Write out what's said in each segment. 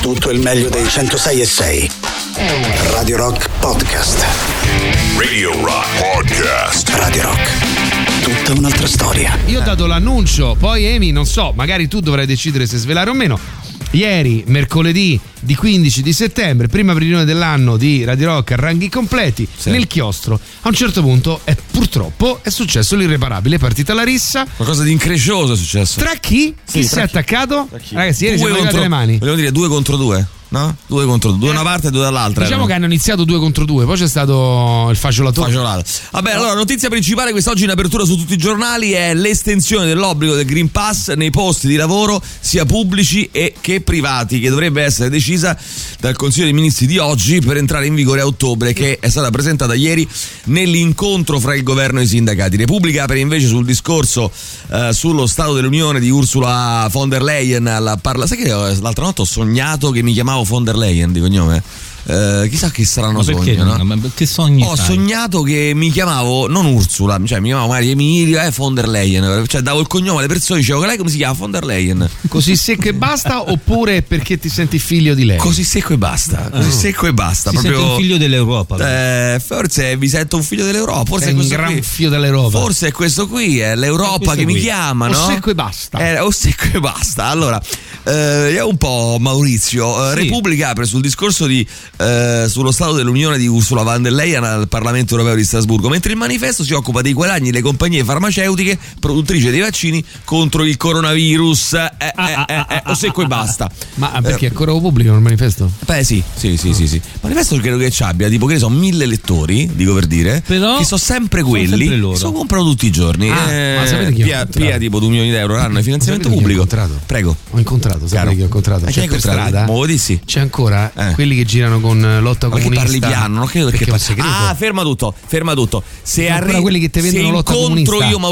tutto il meglio dei 106.6. Radio Rock Podcast. Radio Rock Podcast. Radio Rock. Tutta un'altra storia. Io ho dato l'annuncio, poi Amy, non so, magari tu dovrai decidere se svelare o meno. Ieri, mercoledì di 15 di settembre, prima riunione dell'anno di Radio Rock a ranghi completi, sì. Nel chiostro. A un certo punto, purtroppo, è successo l'irreparabile, è partita la rissa. Qualcosa di increscioso è successo. Tra chi? Chi si è attaccato? Ragazzi, ieri siamo arrivati alle mani. Vogliamo dire 2 contro 2? No? 2 contro 2, una parte e 2 dall'altra. Diciamo che hanno iniziato 2 contro 2, poi c'è stato il faciolato. Vabbè, allora, notizia principale quest'oggi in apertura su tutti i giornali è l'estensione dell'obbligo del Green Pass nei posti di lavoro, sia pubblici che privati, che dovrebbe essere decisa dal Consiglio dei Ministri di oggi per entrare in vigore a ottobre, che è stata presentata ieri nell'incontro fra il governo e i sindacati. Repubblica apre invece sul discorso sullo Stato dell'Unione di Ursula von der Leyen. Sai che l'altra notte ho sognato che mi chiamavo von der Leyen di cognome? Chissà che saranno sogni, no? Ma che sogni ho sognato che mi chiamavo non Ursula, cioè mi chiamavo magari Emilia von der Leyen, cioè davo il cognome alle persone, dicevo che lei come si chiama? Von der Leyen. Così secco e basta, oppure perché ti senti figlio di lei? Così secco e basta, secco e basta. Si proprio sente un figlio dell'Europa. Forse vi sento un figlio dell'Europa, forse è un gran figlio dell'Europa. Forse è questo qui, è l'Europa che mi chiama, no? O secco e basta. O secco e basta. Allora, è un po' Maurizio. Sì. Repubblica apre sul discorso sullo Stato dell'Unione di Ursula von der Leyen al Parlamento Europeo di Strasburgo, mentre il manifesto si occupa dei guadagni delle compagnie farmaceutiche produttrici dei vaccini contro il coronavirus. O secco e basta. Ma perché ancora pubblico il manifesto? Beh sì. Il manifesto credo che ci abbia tipo, che ne so, 1000 lettori, dico per dire, però che sono sempre quelli che sono comprano tutti i giorni. Ma sapete chi ho Pia tipo 2 milioni di euro l'anno di finanziamento pubblico. Prego. Ho incontrato, sapete chi ho incontrato? C'è per strada? Sì. C'è ancora quelli che girano con lotta comunista. Ma che parli piano, non credo perché è un segreto. Ferma tutto. Se quelli che ti vendono lotta comunista.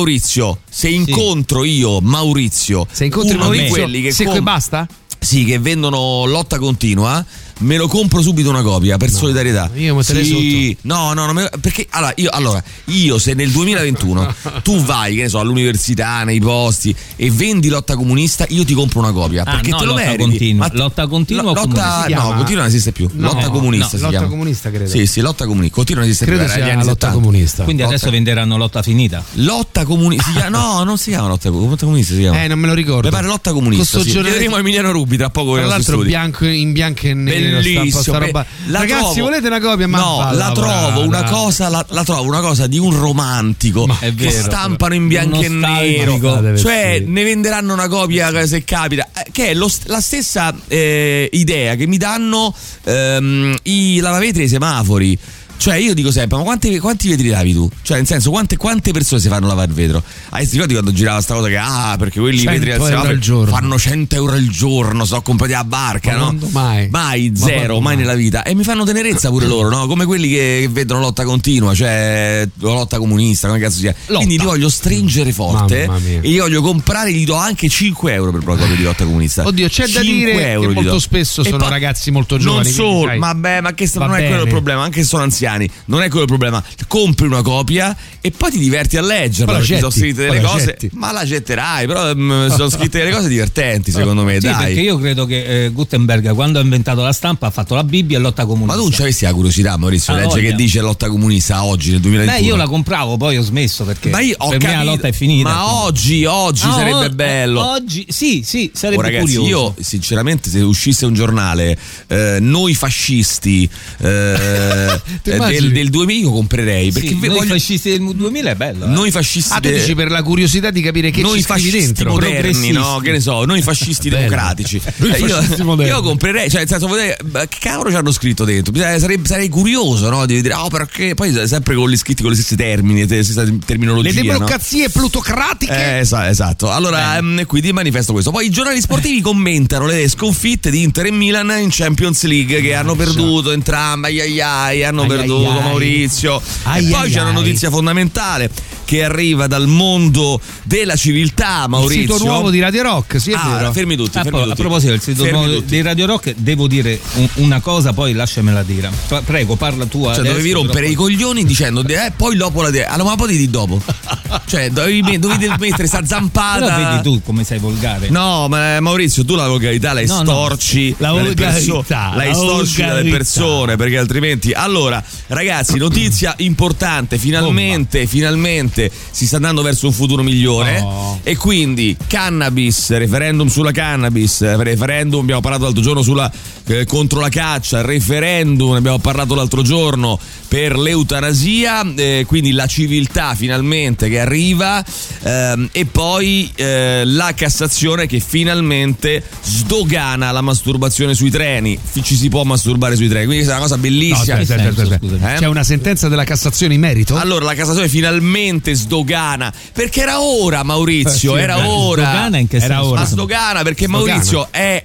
Se incontro io Maurizio, quelli che secco e basta? Sì, che vendono lotta continua, me lo compro subito una copia per solidarietà. Io metterei sotto. No, perché io se nel 2021 tu vai, che ne so, all'università, nei posti e vendi lotta comunista, io ti compro una copia, perché te lo meriti. Lotta continua o comunista? No, continua non esiste più. Lotta comunista si chiama. Lotta comunista credo. Sì, lotta comunista. Continua non esiste più. Credo sia lotta 70. Comunista. Quindi adesso venderanno lotta finita. Lotta comunista. No, non si chiama lotta comunista, si chiama. Non me lo ricordo. Mi pare lotta comunista. Vedremo Emiliano Rubi tra poco. Tra l'altro in bianco e nero. Bellissimo. Ragazzi, volete una copia? Trovo una cosa di un romantico che stampano in bianco e nero, cioè ne venderanno una copia se capita, che è la stessa idea che mi danno i lavavetri e i semafori. Cioè io dico sempre, ma quanti vetri lavi tu? Cioè nel senso, quante persone si fanno lavare il vetro? Ti ricordi quando girava sta cosa che perché quelli vetri al semaforo fanno 100 euro al giorno, sono comprati a barca, no? Mai zero, mai nella vita. E mi fanno tenerezza pure loro, no? Come quelli che vedono lotta continua, cioè lotta comunista, come cazzo sia. Quindi li voglio stringere forte e gli voglio comprare, gli do anche 5 euro per una copia di lotta comunista. Oddio, c'è da dire che molto spesso sono ragazzi molto giovani. Non solo, vabbè, ma che non è quello il problema, anche se sono anziani. Non è quello il problema, compri una copia e poi ti diverti a leggerla, perché sono scritte delle cose, ma la getterai, però sono scritte delle cose divertenti secondo me, sì, dai. Perché io credo che Gutenberg, quando ha inventato la stampa, ha fatto la Bibbia e lotta comunista. Ma tu non c'avessi la curiosità, Maurizio, legge che dice lotta comunista oggi nel 2021? Io la compravo, poi ho smesso perché per me la lotta è finita. Ma oggi sarebbe bello. Oggi sì, sarebbe ragazzi, curioso. Io sinceramente, se uscisse un giornale noi fascisti del 2000, io comprerei, perché noi fascisti del 2000 è bello. Noi fascisti tu dici per la curiosità di capire che noi ci scrivi dentro, moderni, no? Che ne so, noi fascisti democratici. Io comprerei, cioè nel senso, che cavolo ci hanno scritto dentro? Sarei curioso, no? Di vedere, perché poi sempre con gli scritti con le stesse termini, le stesse terminologie. Le democrazie plutocratiche. Esatto. Allora, quindi manifesto questo. Poi i giornali sportivi commentano le sconfitte di Inter e Milan in Champions League, che hanno perduto entrambi, hanno perduto Maurizio. E poi c'è una notizia fondamentale, che arriva dal mondo della civiltà, Maurizio. Il sito nuovo di Radio Rock, sì, è vero. Fermi tutti. A proposito del sito nuovo di Radio Rock, devo dire una cosa, poi lasciamela dire. Prego, parla tu. Cioè, dovevi rompere i coglioni dicendo poi dopo allora, ma poi di dopo. Cioè, dovevi mettere sta zampata. Però vedi tu come sei volgare. No, ma Maurizio, tu la volgarità la storci. La volgarità. La storci dalle persone, perché altrimenti. Allora, ragazzi, notizia importante. Finalmente si sta andando verso un futuro migliore. E quindi cannabis, referendum sulla cannabis, referendum, abbiamo parlato l'altro giorno contro la caccia, referendum, ne abbiamo parlato l'altro giorno per l'eutanasia, quindi la civiltà finalmente che arriva, e poi la Cassazione che finalmente sdogana la masturbazione sui treni. Ci si può masturbare sui treni, quindi è una cosa bellissima. C'è una sentenza della Cassazione in merito? Allora la Cassazione finalmente sdogana, perché era ora, Maurizio, era ora. Sdogana in che senso? Ma sdogana perché Maurizio è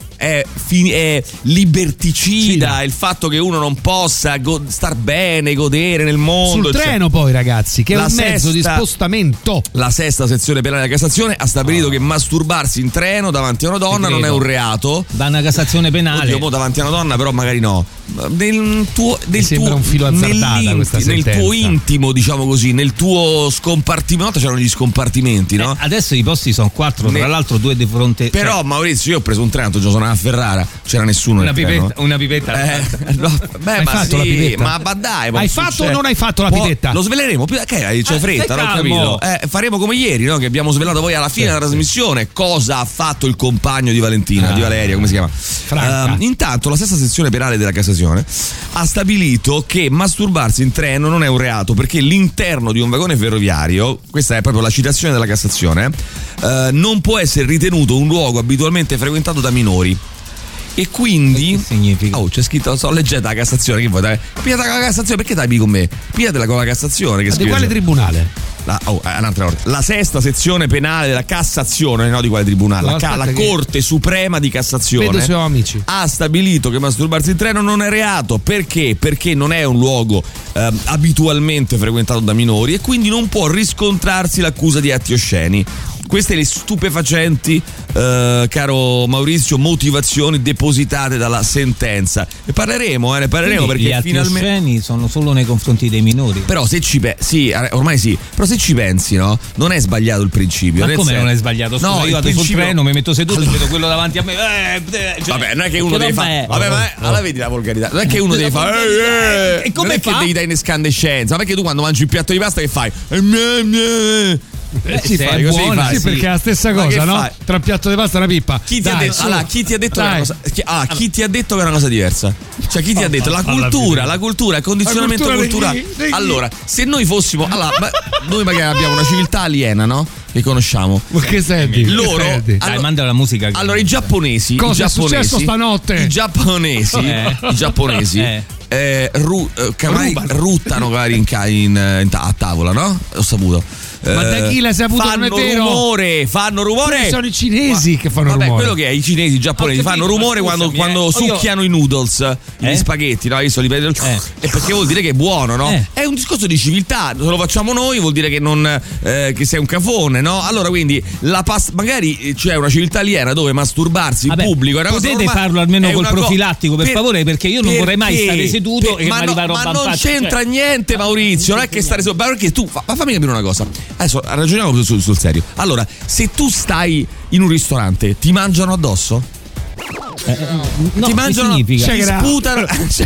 liberticida il fatto che uno non possa star bene, godere nel mondo. Sul treno poi, ragazzi, che è un mezzo di spostamento. La sesta sezione penale della Cassazione ha stabilito che masturbarsi in treno davanti a una donna non è un reato. Da una Cassazione penale. Oddio, davanti a una donna però magari no. Sembra un filo azzardata questa sentenza. Nel tuo intimo, diciamo così, nel tuo scompartimento, c'erano gli scompartimenti, no? Adesso i posti sono 4, tra l'altro 2 di fronte. Però Maurizio, io ho preso un treno, sono a Ferrara, c'era nessuno nel treno. Una pipetta. Hai fatto la pipetta? Ma dai, hai fatto o non hai fatto la pipetta? Lo sveleremo, c'è fretta, non ho capito. Faremo come ieri, no? Che abbiamo svelato poi alla fine della trasmissione cosa ha fatto il compagno di Valentina, di Valeria, come si chiama? Intanto la stessa sezione penale della Cassazione ha stabilito che masturbarsi in treno non è un reato, perché l'interno di un vagone ferroviario, questa è proprio la citazione della Cassazione, non può essere ritenuto un luogo abitualmente frequentato da minori. E quindi che significa? C'è scritto, leggete la Cassazione, che vuoi dare? Pigliate la Cassazione, perché dai con me? Pigliatela con la Cassazione che di quale tribunale? Un'altra volta. La sesta sezione penale della Cassazione, no, di quale tribunale? La Corte Suprema di Cassazione ha stabilito che masturbarsi in treno non è reato. Perché? Perché non è un luogo abitualmente frequentato da minori e quindi non può riscontrarsi l'accusa di atti osceni. Queste le stupefacenti, caro Maurizio, motivazioni depositate dalla sentenza. Ne parleremo, perché gli atti osceni sono solo nei confronti dei minori. Però se ormai sì, però se ci pensi, no? Non è sbagliato il principio. Ma come non è sbagliato? Scusa, io vado sul treno, mi metto seduto e vedo quello davanti a me. Vabbè, non è che uno deve fare. Vabbè, ma allora vedi la volgarità. Non è che uno deve fare. E come non è che devi dare in escandescenza. Ma perché tu quando mangi un piatto di pasta che fai? Sì, perché è la stessa cosa, no? Fai? Tra un piatto di pasta e una pippa. Chi ti ha detto che è una cosa? Chi ti ha detto che è una cosa diversa? Cioè, chi ti ha detto? La cultura, il condizionamento culturale. Allora, se noi fossimo. Noi magari abbiamo una civiltà aliena, no? Che conosciamo. Ma che senti? Loro. Dai, manda la musica. Allora, i giapponesi. Cosa è successo stanotte? I giapponesi. Ruttano magari a tavola, no? Ho saputo. Ma da chi l'hai saputo? Fanno rumore. Sono i cinesi che fanno rumore. Quello che è, i cinesi, i giapponesi fanno rumore quando succhiano i noodles, gli spaghetti, no? Io li vedo. E perché vuol dire che è buono, no? È un discorso di civiltà. Se lo facciamo noi vuol dire che non che sei un cafone, no? Allora quindi magari c'è una civiltà aliena dove masturbarsi in pubblico è una cosa. Potete farlo almeno col profilattico, per favore, perché io non vorrei mai stare seduto e mi arriva roba in faccia. Ma non c'entra niente, Maurizio, non è che stare seduto, perché tu fammi capire una cosa. Adesso ragioniamo sul serio. Allora, se tu stai in un ristorante, ti mangiano addosso? Ti mangiano, ti sputano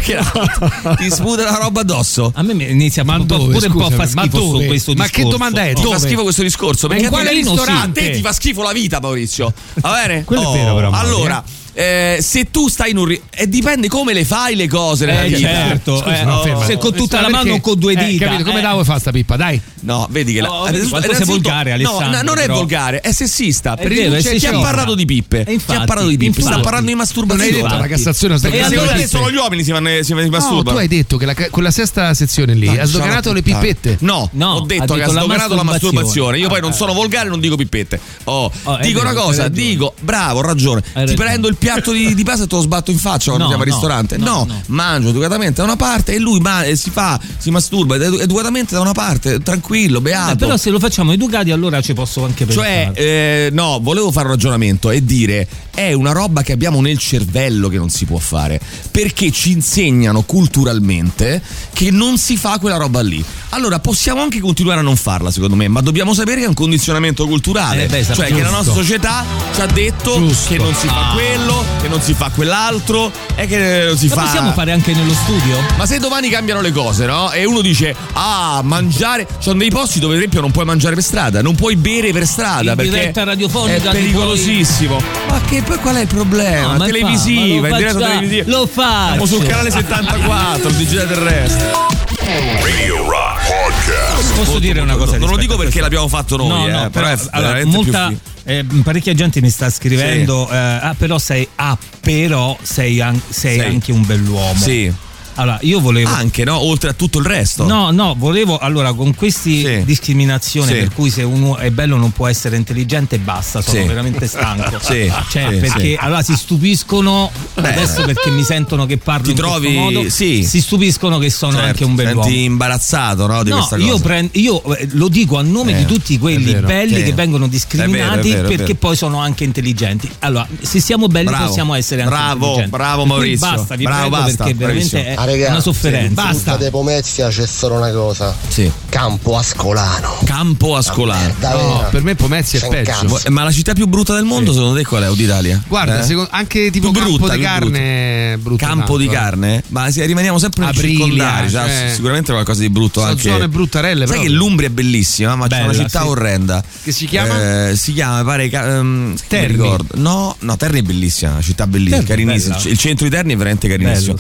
la roba addosso. A me inizia pure un po' a far schifo questo discorso. Ma che domanda è? Ti fa schifo questo discorso? Perché quale ristorante? A te ti fa schifo la vita, Maurizio. Va bene? Quello è vero, però. Allora, se tu stai in un dipende come le fai le cose nella vita. Certo. Se con tutta la mano o con due dita. Capito? Come vuoi fare sta pippa? Dai. No, vedi che quanto sei volgare, Alessandro. No, non è volgare, è sessista. Chi ha parlato di pippe? Chi ha parlato di pippe? Sta parlando di masturbazione. Non hai detto la Cassazione perché solo gli uomini si masturbano. No, tu hai detto che quella sesta sezione lì ha sdoganato le pippette. No, ho detto che ha sdoganato la masturbazione. Io poi non sono volgare, non dico pippette. Dico una cosa, bravo, ho ragione. Ti prendo il piatto di pasta e te lo sbatto in faccia quando siamo al ristorante? No, mangio educatamente da una parte e lui si masturba educatamente da una parte, tranquillo, beato. Però se lo facciamo educati allora ci posso anche pensare. Cioè, no, volevo fare un ragionamento e dire è una roba che abbiamo nel cervello che non si può fare, perché ci insegnano culturalmente che non si fa quella roba lì. Allora possiamo anche continuare a non farla, secondo me, ma dobbiamo sapere che è un condizionamento culturale, cioè che la nostra società ci ha detto che non si fa quello, che non si fa quell'altro e che non si fa. Lo possiamo fare anche nello studio? Ma se domani cambiano le cose, no? E uno dice mangiare, ci sono dei posti dove per esempio non puoi mangiare per strada, non puoi bere per strada perché diretta radiofonica è pericolosissimo. Ma che poi qual è il problema? Televisiva, in diretta televisiva. Lo faccio. Siamo sul canale 74, il digitale terrestre. Radio Rock Podcast. Posso dire una cosa? Non lo dico perché l'abbiamo fatto noi, però è veramente parecchia gente mi sta scrivendo però sei anche un bell'uomo. Sì. Allora, io volevo anche, no? Oltre a tutto il resto. No, volevo allora con questi discriminazioni per cui se uno è bello non può essere intelligente, basta, sono veramente stanco. Perché allora si stupiscono adesso perché mi sentono che parlo in questo modo, si stupiscono che sono anche un bell'uomo. Senti imbarazzato, no? Di questa cosa. Io lo dico a nome di tutti quelli belli che vengono discriminati perché poi sono anche intelligenti. Allora, se siamo belli possiamo essere anche intelligenti. Bravo Maurizio. Basta, vi prego, perché veramente è una sofferenza. Basta. De Pomezia c'è solo una cosa. Campo Ascolano. No, per me Pomezia è peggio. Ma la città più brutta del mondo secondo te qual è? O d'Italia? Guarda, anche tipo Campo di Carne brutto. Campo di Carne? Ma rimaniamo sempre nel circondario, sicuramente qualcosa di brutto. Sono anche zone bruttarelle. Sai che l'Umbria è bellissima, ma c'è una città orrenda. Che si chiama? Si chiama, mi pare Terni. No, Terni è bellissima, una città bellissima, carinissima. Il centro di Terni è veramente carinissimo.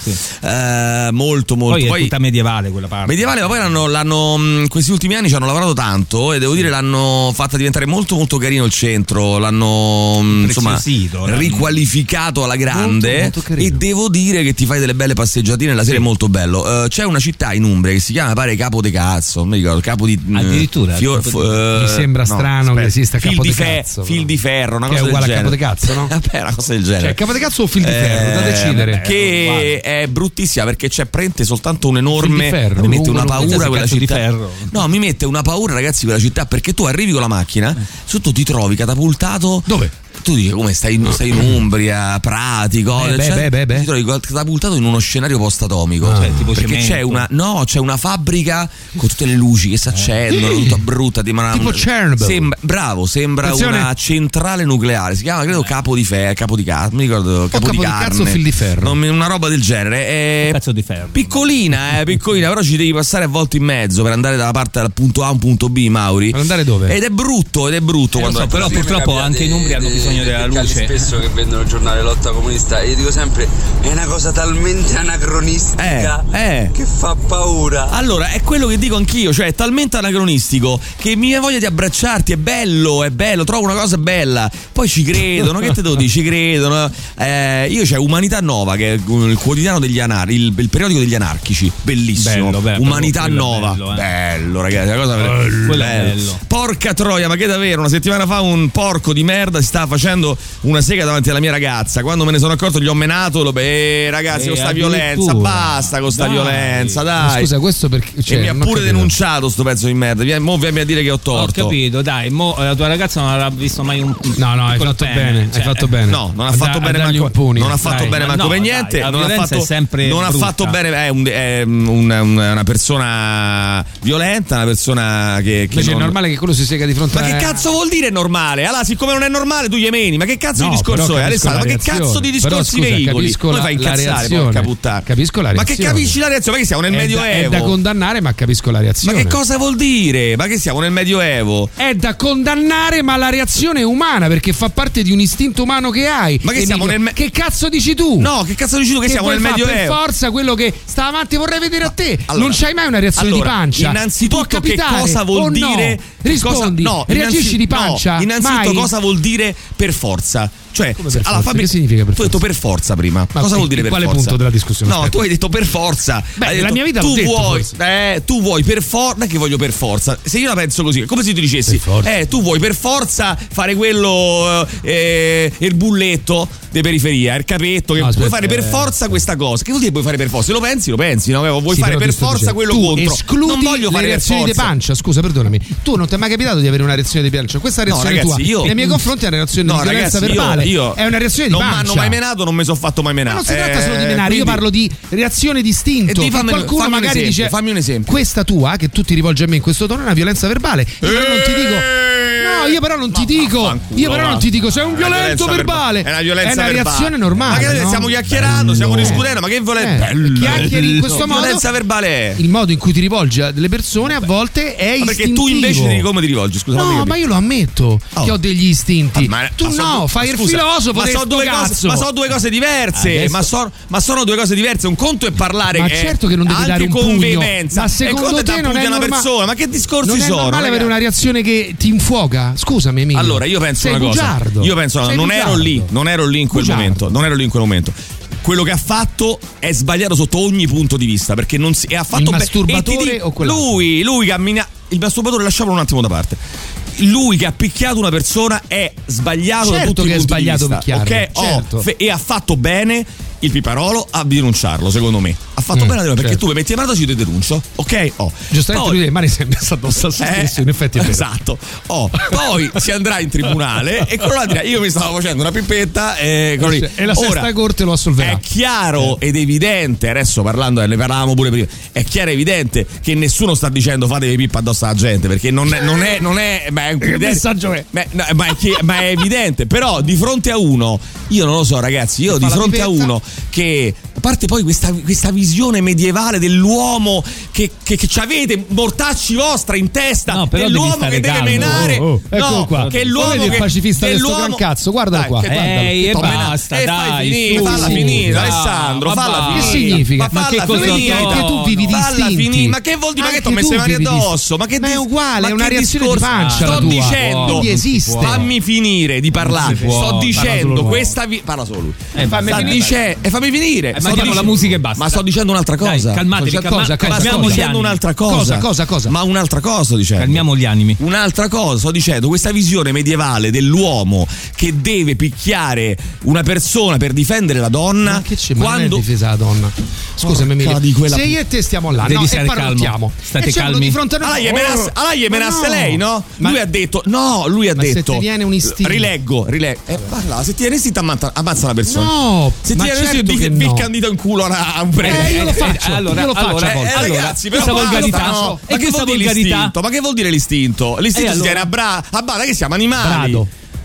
Molto poi è tutta medievale quella parte. Medievale, ma poi l'hanno questi ultimi anni ci hanno lavorato tanto e devo dire l'hanno fatta diventare molto molto carino il centro, l'hanno insomma riqualificato alla grande, molto e devo dire che ti fai delle belle passeggiatine la sera, è molto bello. C'è una città in Umbria che si chiama, pare, Capo de Cazzo, non mi ricordo, Capo di addirittura mi sembra strano che esista Capo de Cazzo, fil di ferro, una che cosa è uguale del a Capo de Cazzo, no? Vabbè, una cosa del genere. Cioè Capo de Cazzo o fil di ferro, da decidere. Che è bruttissima perché c'è prende soltanto un enorme ferro, mi mette una paura quella città di ferro. No, mi mette una paura, ragazzi, quella città, perché tu arrivi con la macchina sotto, ti trovi catapultato dove? Tu dici come stai in Umbria, Prati, cose, ti trovi catapultato in uno scenario post-atomico, tipo perché cemento. c'è una fabbrica con tutte le luci che si accendono, tutta brutta, tipo Chernobyl. Sembra attenzione, una centrale nucleare, si chiama credo Capo di Cazzo, mi ricordo, Capo di Carne, cazzo, fil di ferro, una roba del genere, cazzo di ferro, piccolina, però ci devi passare a volte in mezzo per andare dalla parte dal punto A a un punto B, Mauri, per andare dove? Ed è brutto quando però purtroppo anche in Umbria hanno bisogno della luce. Spesso che vendono il giornale Lotta Comunista e io dico sempre è una cosa talmente anacronistica che fa paura. Allora è quello che dico anch'io, cioè è talmente anacronistico che mi viene voglia di abbracciarti, è bello, trovo una cosa bella, poi ci credono, che te devo dire, ci credono. Io c'è Umanità Nova, che è il quotidiano degli il periodico degli anarchici, bellissimo, Umanità Nova, bello ragazzi, una cosa bello. Porca troia, ma che davvero, una settimana fa un porco di merda si stava facendo una sega davanti alla mia ragazza, quando me ne sono accorto gli ho menato, ragazzi, con sta violenza, basta con sta violenza, dai. Ma scusa, questo perché e mi ha pure denunciato sto pezzo di merda, mo vieni a dire che ho torto. Ho capito, dai, la tua ragazza non avrà visto mai un no, hai fatto bene, hai fatto bene. No, non ha fatto bene manco per niente, non ha fatto bene, è una persona violenta, una persona che invece è normale che quello si sega di fronte a. Ma che cazzo vuol dire normale? Allora, siccome non è normale tu gli emeni, ma che cazzo di discorso è, Alessandro? Ma che cazzo di discorsi veicoli? Come fai incazzare, porca puttana? Capisco la reazione. Ma che capisci la reazione? Ma che siamo nel Medioevo? È da condannare, ma capisco la reazione. Ma che cosa vuol dire? Ma che siamo nel Medioevo? È da condannare, ma la reazione è umana, perché fa parte di un istinto umano che hai. Ma che siamo che cazzo dici tu? No, che cazzo dici tu? Che siamo nel Medioevo? Per forza quello che sta avanti vorrei vedere a te. Allora, non c'hai mai una reazione di pancia. Innanzitutto, che cosa vuol dire? Rispondi, reagisci di pancia. Innanzitutto, cosa vuol dire per forza. Cioè, che significa per forza? Tu hai detto per forza prima. Ma cosa vuol dire per forza? Quale punto della discussione? No, tu hai detto per forza. Beh, nella mia vita l'ho detto tu vuoi per forza, non è che voglio per forza. Se io la penso così, è come se tu dicessi tu vuoi per forza fare quello il bulletto di periferia, il capetto, che vuoi fare per forza questa cosa. Che vuol dire puoi fare per forza? Se lo pensi, no? Vuoi fare per forza quello contro. Non voglio fare reazioni di pancia, scusa, perdonami. Tu non ti è mai capitato di avere una reazione di pancia? Questa reazione tua nei miei confronti è una reazione di violenza verbale. È una reazione di pancia. Non mi hanno mai menato, non mi sono fatto mai menare. Ma non si tratta solo di menare, io parlo di reazione distinto. Qualcuno magari dice: fammi un esempio. Questa tua, che tu ti rivolgi a me in questo tono, è una violenza verbale. Io però non ti dico. No, io però non ti dico. Sei un violento verbale. È una violenza verbale. È una reazione normale. Ma che stiamo chiacchierando, stiamo discutendo. Ma che chiacchieri in questo modo? Violenza verbale è il modo in cui ti rivolgi a delle persone a volte è istintivo. Perché tu invece come ti rivolgi? Scusa. No, ma io lo ammetto che ho degli istinti. Tu no, fai il filosofo. Ma sono due cose diverse. Ma sono due cose diverse. Un conto è parlare. Ma certo che non devi dare un pugno. Ma secondo te non è una persona? Ma che discorsi sono? Non è normale avere una reazione che ti infuoca? Scusami, Emilio. Allora, io penso una cosa. Io penso non ero lì in quel momento. Quello che ha fatto è sbagliato sotto ogni punto di vista, perché non si ha fatto il masturbatore o quell'altro? Lui cammina. Il masturbatore lasciamolo un attimo da parte. Lui che ha picchiato una persona è sbagliato da tutti i punti di vista. E ha fatto bene il Piparolo a denunciarlo, secondo me. Ha fatto bene perché tu mi metti la mano, ci ti denuncio, ok? Giustamente lui le mani sempre stato stesso, in effetti è vero. Esatto. Poi si andrà in tribunale e quello là dirà: io mi stavo facendo una pipetta e la sesta corte lo assolverà. È chiaro ed evidente, adesso ne parlavamo pure prima, è chiaro ed evidente che nessuno sta dicendo fatevi pippa addosso alla gente, perché non è che messaggio è? Ma è evidente. Però di fronte a uno, io non lo so, ragazzi, di fronte a uno che, a parte poi questa visione medievale dell'uomo che ci avete mortacci vostra in testa, dell'uomo che deve menare, eccolo qua. Che è l'uomo che il pacifista del suo gran cazzo, guardalo qua. Basta, dai, falla finire, Alessandro, falla finire. Che significa? Ma che cosa anche tu vivi di istinti? Ma che vuol dire? Ma che ti ho messo le mani addosso? Ma è uguale, è una reazione di pancia. Sto dicendo, esiste. Fammi finire di parlare. Sto dicendo questa parla solo lui. Fammi finire. Mettiamo la musica e basta. Ma sto dicendo un'altra cosa. Calmatevi, calmiamo gli animi. Un'altra cosa. Cosa? Ma un'altra cosa sto dicendo. Calmiamo gli animi. Un'altra cosa sto dicendo, questa visione medievale dell'uomo che deve picchiare una persona per difendere la donna. Ma che c'è? Ma non è difesa la donna. Scusami, Emilio. Se io e te stiamo là, devi stare calmo. State calmi. Di fronte a noi. Allora gli menasse lei, no? Lui ha detto se ti viene un istinto. Rileggo. Parla, se ti viene istinto ammazza una persona. No, se ti viene istinto picca un dito in culo a un prete. Io lo faccio. Ragazzi, però questa volgarità. E che vuol dire l'istinto? Ma che vuol dire l'istinto? L'istinto si tiene a bada, che siamo animali.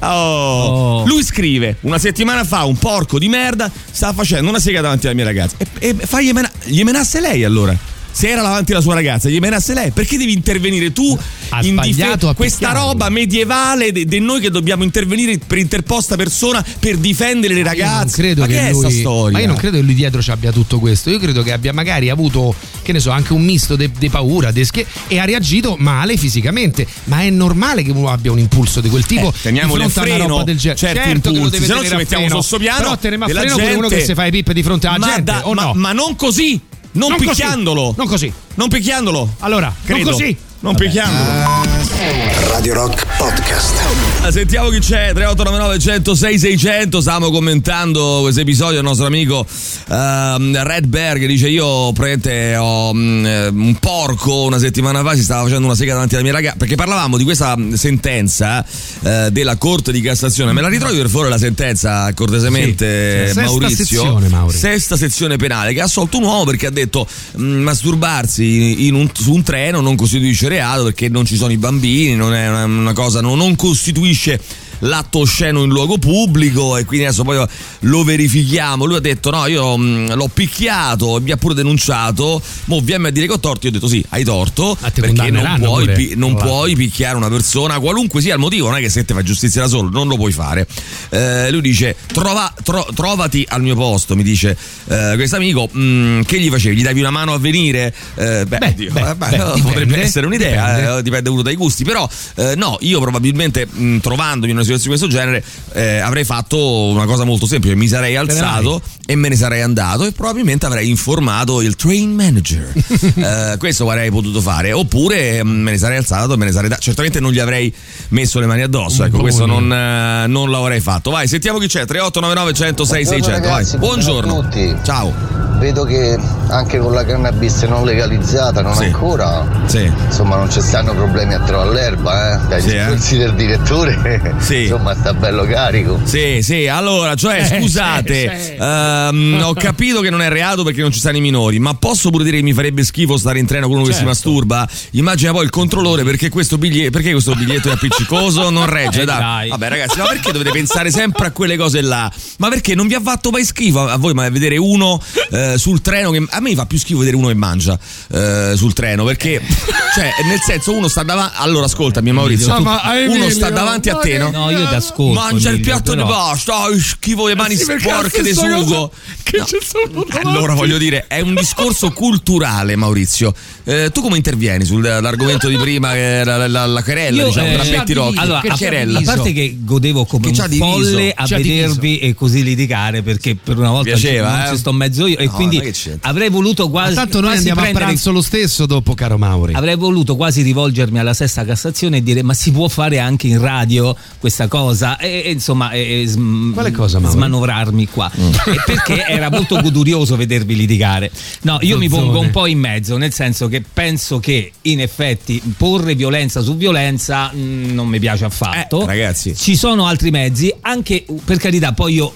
Lui scrive: una settimana fa un porco di merda stava facendo una sega davanti alla mia ragazza e gli menasse lei. Allora, se era davanti alla sua ragazza, gli menasse lei. Perché devi intervenire tu in difesa? Questa roba medievale di noi che dobbiamo intervenire per interposta persona per difendere le ragazze. Ma che è sta storia? Ma io non credo che lui dietro ci abbia tutto questo. Io credo che abbia magari avuto, che ne so, anche un misto di paura e ha reagito male fisicamente. Ma è normale che uno abbia un impulso di quel tipo. Teniamoli a freno certi impulsi, se no ci mettiamo sottopiano. Però tenere a freno come uno che si fa i pippe di fronte alla gente, o no? Ma non così. Non picchiandolo. Non così. Non picchiandolo. Allora, credo. Non così. Non picchiandolo. Radio Rock Podcast. Sentiamo chi c'è. 3899 106 600. Stavamo commentando questo episodio. Il nostro amico Redberg dice: io ho un porco una settimana fa si stava facendo una sega davanti alla mia ragazza, perché parlavamo di questa sentenza della Corte di Cassazione. Me la ritrovi per favore la sentenza, cortesemente, sì. Maurizio? Sesta sezione penale, che ha assolto un uomo perché ha detto masturbarsi su un treno non costituisce reato perché non ci sono i bambini, non è una cosa, non costituisce l'atto osceno in luogo pubblico, e quindi adesso poi lo verifichiamo. Lui ha detto: no, io l'ho picchiato, mi ha pure denunciato, mo vieni a dire che ho torto. Io ho detto: sì, hai torto, perché non puoi picchiare una persona, qualunque sia il motivo, non è che se te fa giustizia da solo, non lo puoi fare. Lui dice: trovati al mio posto, mi dice questo amico. Che gli facevi? Gli davi una mano a venire? Potrebbe essere un'idea, dipende uno dai gusti, però no, io probabilmente trovandomi in una situazione di questo genere avrei fatto una cosa molto semplice, mi sarei alzato e me ne sarei andato e probabilmente avrei informato il train manager. Questo avrei potuto fare, oppure me ne sarei alzato e me ne sarei certamente non gli avrei messo le mani addosso, ecco, questo non l'avrei fatto. Vai, sentiamo chi c'è. 3899 106 600. Vai. Buongiorno a tutti. Ciao. Vedo che anche con la cannabis non legalizzata, non ancora, insomma non ci stanno problemi a trovare l'erba, dai discorsi del direttore, insomma sta bello carico. Sì, allora, cioè scusate, ho capito che non è reato perché non ci stanno i minori, ma posso pure dire che mi farebbe schifo stare in treno con uno che si masturba? Immagina poi il controllore, perché questo biglietto è appiccicoso, non regge, dai. Vabbè ragazzi, ma perché dovete pensare sempre a quelle cose là? Ma perché non vi ha fatto mai schifo a voi ma vedere uno sul treno che a me fa più schifo vedere uno che mangia sul treno, perché cioè nel senso uno sta davanti, allora ascoltami Maurizio, uno sta davanti a te, no? No, io ti ascolto. Mangia il piatto di pasta, schifo le mani sporche di sugo. Allora voglio dire, è un discorso culturale, Maurizio. Tu come intervieni sull'argomento di prima che era la querella, diciamo, tra Betty Rock? Allora, a parte che godevo come un folle a vedervi e così litigare, perché per una volta piaceva, non ci sto mezzo io, e quindi avrei voluto quasi. Ma tanto noi andiamo a pranzo lo stesso dopo, caro Mauri. Avrei voluto quasi rivolgermi alla sesta Cassazione e dire: ma si può fare anche in radio questa cosa? E insomma, quale cosa, Mauri? Smanovrarmi qua. Perché era molto godurioso vedervi litigare. No, io mi pongo un po' in mezzo, nel senso che penso che in effetti porre violenza su violenza non mi piace affatto. Ragazzi, ci sono altri mezzi, anche per carità, poi io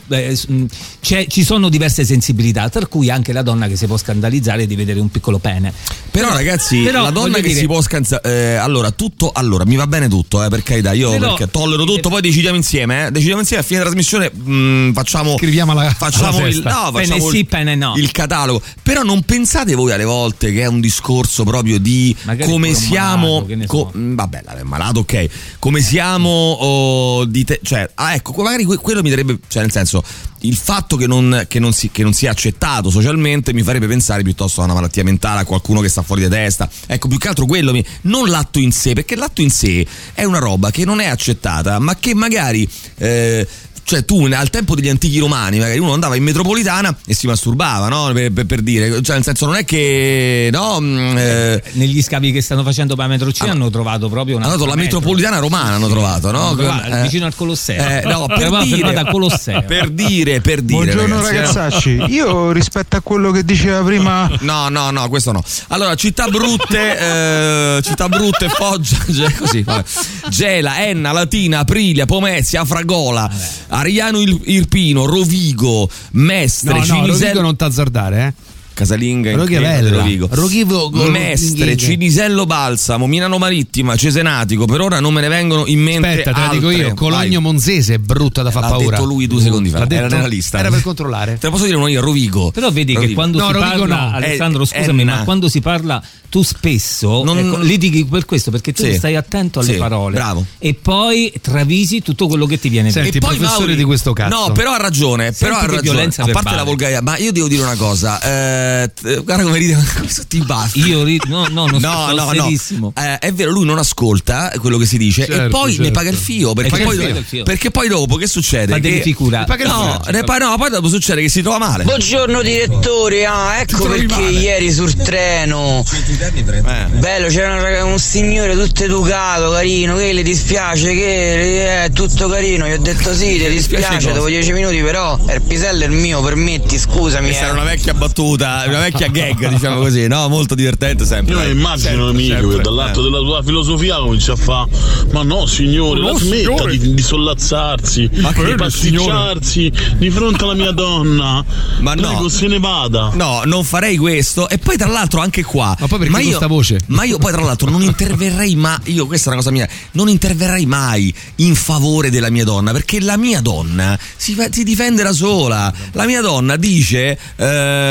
ci sono diverse sensibilità, tra cui anche la donna che si può scandalizzare di vedere un piccolo pene. Però ragazzi, la donna che si può scandalizzare, allora mi va bene tutto, per carità, io perché tollero tutto, poi decidiamo insieme a fine trasmissione, facciamo il catalogo. Però non pensate voi alle volte che è un discorso proprio di magari come siamo vabbè, malato, ok, come siamo ecco, magari quello mi darebbe, cioè nel senso, il fatto che non sia accettato socialmente mi farebbe pensare piuttosto a una malattia mentale, a qualcuno che sta fuori di testa. Ecco, più che altro quello, non l'atto in sé, perché l'atto in sé è una roba che non è accettata, ma che magari cioè tu al tempo degli antichi romani magari uno andava in metropolitana e si masturbava, no? Per dire, cioè nel senso non è che negli scavi che stanno facendo per la metro C hanno trovato proprio la metropolitana romana, hanno trovato, no? Vicino al Colosseo. No, per dire. Buongiorno ragazzacci, io rispetto a quello che diceva prima. No, questo no. Allora, città brutte, Foggia, così. Vabbè. Gela, Enna, Latina, Aprilia, Pomezia, Afragola, Ariano Irpino, Rovigo, Mestre, Cinisello. Rovigo non t'azzardare, Casalinga, Rovigo, Mestre, Cinisello Balsamo, Milano Marittima, Cesenatico. Per ora non me ne vengono in mente. Aspetta, te la dico io. Cologno Monzese è brutta da far paura. L'ha detto lui 2 secondi fa. Era nella lista. Era per controllare. Te lo posso dire uno io, Rovigo. Però vedi che quando si parla, Alessandro, scusami, ma quando si parla tu spesso litighi per questo, perché tu stai attento alle parole. Bravo. E poi travisi tutto quello che ti viene detto. Senti, e poi professore di questo cazzo. No, però ha ragione. A parte la volgarità, ma io devo dire una cosa. Guarda come ride tutti i baffi. Io sto serissimo. È vero, lui non ascolta quello che si dice, e poi ne paga il fio, perché poi dopo che succede? Poi dopo succede che si trova male. Buongiorno direttore, ecco perché ieri sul treno bello, c'era un signore tutto educato, carino, che le dispiace, che è tutto carino, gli ho detto sì, ti dispiace dopo 10 minuti, però il pisello è il mio, permetti, scusami. Questa era una vecchia battuta, una vecchia gag, diciamo così, no? Molto divertente sempre. Io immagino amico che dall'atto della tua filosofia comincia a fare: ma no signore, la smetta di sollazzarsi, di pasticciarsi di fronte alla mia donna. Ma prego, se ne vada. No, non farei questo. E poi tra l'altro anche qua, ma poi perché questa voce? Ma io poi tra l'altro non interverrei mai, questa è una cosa mia, non interverrei mai in favore della mia donna, perché la mia donna si difende da sola. La mia donna dice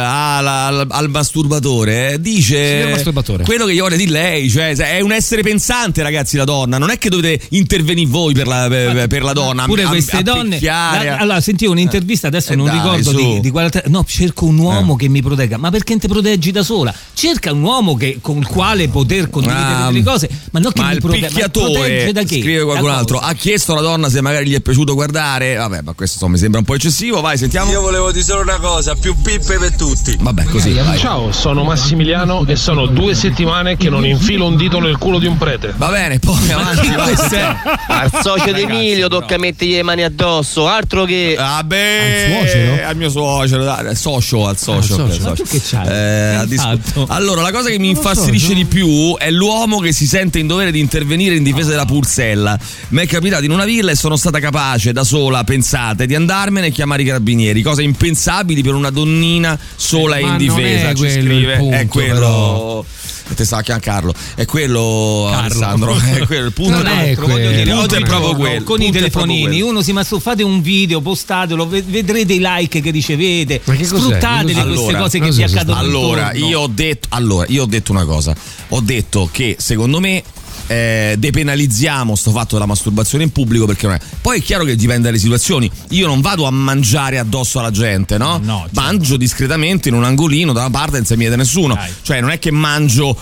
al masturbatore, dice quello che gli vuole di lei, cioè è un essere pensante, ragazzi, la donna, non è che dovete intervenire voi per la donna. Pure queste donne. Allora, sentivo un'intervista, adesso non ricordo di quale. No, cerco un uomo che mi protegga. Ma perché ti proteggi da sola? Cerca un uomo con il quale poter condividere delle cose, ma non che mi protegge da che? Scrive qualcun altro. Ha chiesto alla donna se magari gli è piaciuto guardare. Vabbè, ma questo insomma mi sembra un po' eccessivo. Vai, sentiamo. Io volevo dire solo una cosa, più pippe per tutti. Vabbè, così. Vai. Ciao, sono Massimiliano e sono 2 settimane che non infilo un dito nel culo di un prete. Va bene, poi avanti. Al socio di Emilio tocca mettergli le mani addosso, altro che al mio suocero, al socio. Ma tu che c'hai? Allora, la cosa che mi infastidisce di più è l'uomo che si sente in dovere di intervenire in difesa della Pursella. Mi è capitato in una villa e sono stata capace da sola, pensate, di andarmene e chiamare i carabinieri, cose impensabili per una donnina sola e indifesa. Ci scrive, è quello. Te sa che Carlo è quello, Alessandro, è quello il punto. Non è quello, è proprio quello. Con i telefonini uno fate un video, postatelo, vedrete i like che ricevete, sfruttatele queste cose che vi accadono. Allora io ho detto una cosa, ho detto che secondo me depenalizziamo sto fatto della masturbazione in pubblico, perché non è. Poi è chiaro che dipende dalle situazioni. Io non vado a mangiare addosso alla gente, no? Mangio discretamente in un angolino da una parte senza niente nessuno. Cioè non è che mangio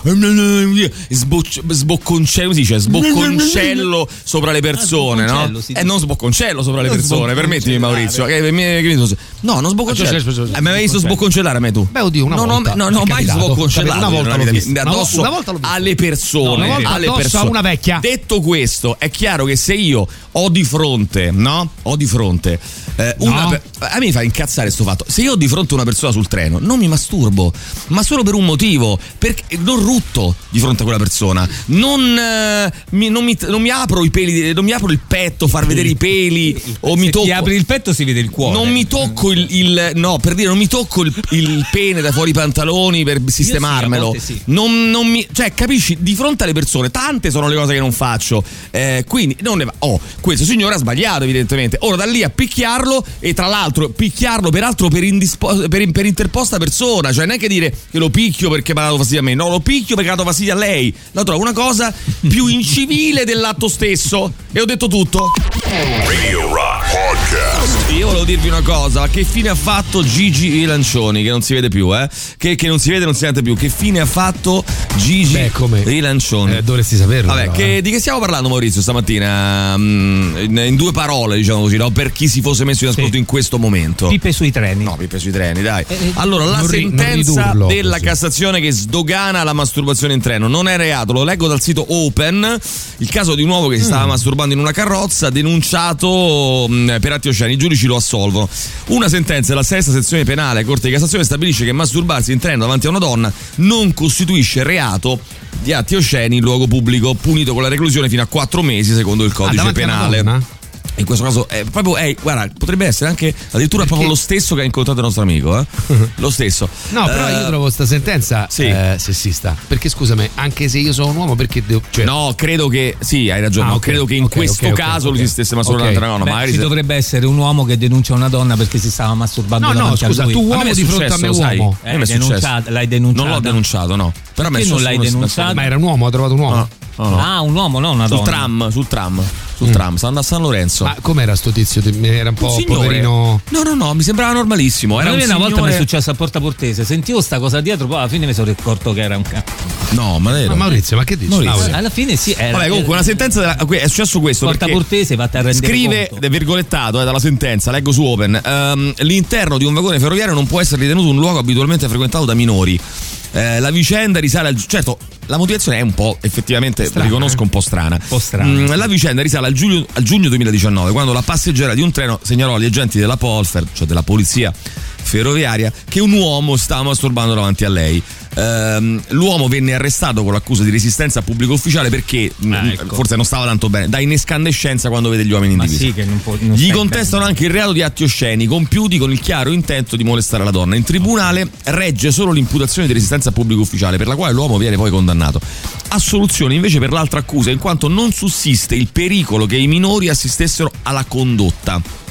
sbocconcello sopra le persone, no? Non sbocconcello sopra le persone, permettimi Maurizio. No, non sbocconcello. Mi hai visto sbocconcellare a me tu? Beh, oddio, una volta. No, mai sbocconcellato addosso alle persone. A una vecchia. Detto questo, è chiaro che se io ho di fronte a me fa incazzare sto fatto. Se io ho di fronte una persona sul treno, non mi masturbo, ma solo per un motivo, perché non rutto di fronte a quella persona, non mi apro i peli, non mi apro il petto, far vedere i peli, o mi tocco. Se ti apri il petto si vede il cuore. Non mi tocco non mi tocco il pene da fuori i pantaloni per sistemarmelo. Cioè, capisci? Di fronte alle persone, tante sono le cose che non faccio. Quindi non ne va. Questo signore ha sbagliato, evidentemente. Ora da lì a picchiarlo, e tra l'altro picchiarlo peraltro per interposta persona, cioè non è che dire che lo picchio perché mi ha dato fastidio a me, no, lo picchio perché ha dato fastidio a lei. La trovo una cosa più incivile dell'atto stesso. E ho detto tutto. Radio Rock Podcast. Io volevo dirvi una cosa, che fine ha fatto Gigi Rilancioni, che non si vede più, che non si vede, non si sente più. Che fine ha fatto Gigi Rilancioni? Dovresti saperlo. Vabbè, di che stiamo parlando, Maurizio, stamattina? In 2 parole, diciamo così, no? Per chi si fosse messo in ascolto in questo momento. Pippe sui treni. No, pippe sui treni, dai. Allora, la sentenza della Cassazione che sdogana la masturbazione in treno non è reato, lo leggo dal sito Open. Il caso di un uomo che si stava masturbando in una carrozza, denunciato per atti osceni. I giudici lo assolvono. Una sentenza della 6ª sezione penale Corte di Cassazione stabilisce che masturbarsi in treno davanti a una donna non costituisce reato di atti osceni in luogo pubblico, punito con la reclusione fino a 4 mesi secondo il codice penale. In questo caso guarda, potrebbe essere anche addirittura proprio lo stesso che ha incontrato il nostro amico, lo stesso. No, però io trovo sta sentenza sessista, perché scusami, anche se io sono un uomo, perché devo, no, credo che sì, hai ragione, credo che in questo caso lui si stesse masturbando tra una donna. Ci dovrebbe essere un uomo che denuncia una donna perché si stava masturbando davanti a lui. Tu uomo di fronte a me uomo. L'hai denunciato? Non l'ho denunciato, no. Però perché non l'hai denunciato? Ma era un uomo, ha trovato un uomo. No. Un uomo, non una donna. Sul tram, sta andando a San Lorenzo. Ma com'era sto tizio? Era un po' poverino. No, mi sembrava normalissimo. Era una volta mi è successo a Porta Portese, sentivo sta cosa dietro, poi alla fine mi sono accorto che era un No, ma Maurizio, ma che dici? Alla fine sì, era. Vabbè, comunque una sentenza è successo questo. Porta Portese, vatti a rendere scrive, conto. Virgolettato dalla sentenza, leggo su Open. L'interno di un vagone ferroviario non può essere ritenuto un luogo abitualmente frequentato da minori. La vicenda risale certo, la motivazione è un po', effettivamente, riconosco, un po' strana. La vicenda risale al giugno 2019, quando la passeggera di un treno segnalò agli agenti della Polfer, cioè della polizia ferroviaria, che un uomo stava masturbando davanti a lei. L'uomo venne arrestato con l'accusa di resistenza a pubblico ufficiale perché forse non stava tanto bene, da inescandescenza quando vede gli uomini in divisa. Gli contestano anche il reato di atti osceni compiuti con il chiaro intento di molestare la donna. In tribunale regge solo l'imputazione di resistenza a pubblico ufficiale, per la quale l'uomo viene poi condannato. Assoluzione invece per l'altra accusa, in quanto non sussiste il pericolo che i minori assistessero alla condotta.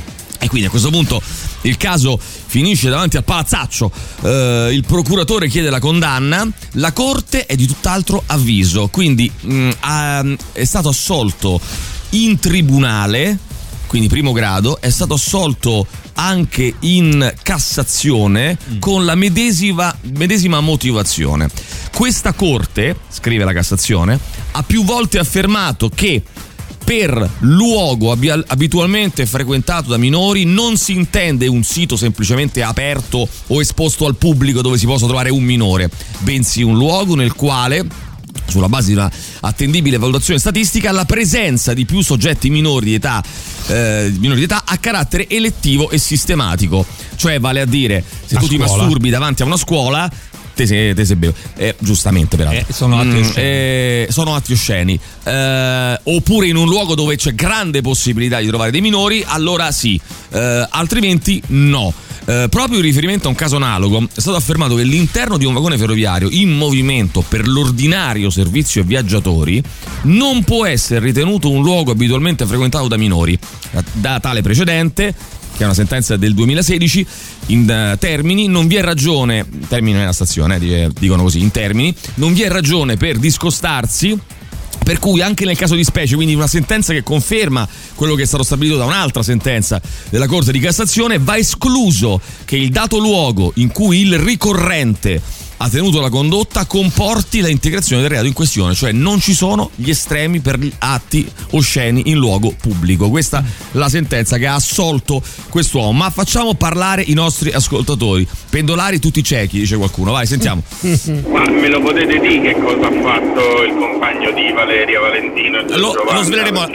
E quindi a questo punto il caso finisce davanti al palazzaccio, il procuratore chiede la condanna, la corte è di tutt'altro avviso, quindi è stato assolto in tribunale, quindi primo grado, è stato assolto anche in Cassazione con la medesima motivazione. Questa corte, scrive la Cassazione, ha più volte affermato che per luogo abitualmente frequentato da minori non si intende un sito semplicemente aperto o esposto al pubblico dove si possa trovare un minore, bensì un luogo nel quale, sulla base di una attendibile valutazione statistica, la presenza di più soggetti minori di età ha carattere elettivo e sistematico. Cioè, vale a dire, se tu ti masturbi davanti a una scuola, te sei giustamente peraltro sono atti osceni, oppure in un luogo dove c'è grande possibilità di trovare dei minori, allora sì, altrimenti no. Proprio in riferimento a un caso analogo è stato affermato che l'interno di un vagone ferroviario in movimento per l'ordinario servizio viaggiatori non può essere ritenuto un luogo abitualmente frequentato da minori. Da tale precedente, che è una sentenza del 2016, in Termini non vi è ragione, Termini nella stazione, dicono così, in Termini non vi è ragione per discostarsi, per cui anche nel caso di specie, quindi una sentenza che conferma quello che è stato stabilito da un'altra sentenza della Corte di Cassazione, va escluso che il dato luogo in cui il ricorrente ha tenuto la condotta comporti la integrazione del reato in questione, cioè non ci sono gli estremi per gli atti osceni in luogo pubblico. Questa è la sentenza che ha assolto quest'uomo. Ma facciamo parlare i nostri ascoltatori. Pendolari tutti ciechi, dice qualcuno. Vai, sentiamo. Ma me lo potete dire che cosa ha fatto il compagno di Valeria Valentino? Lo sveleremo.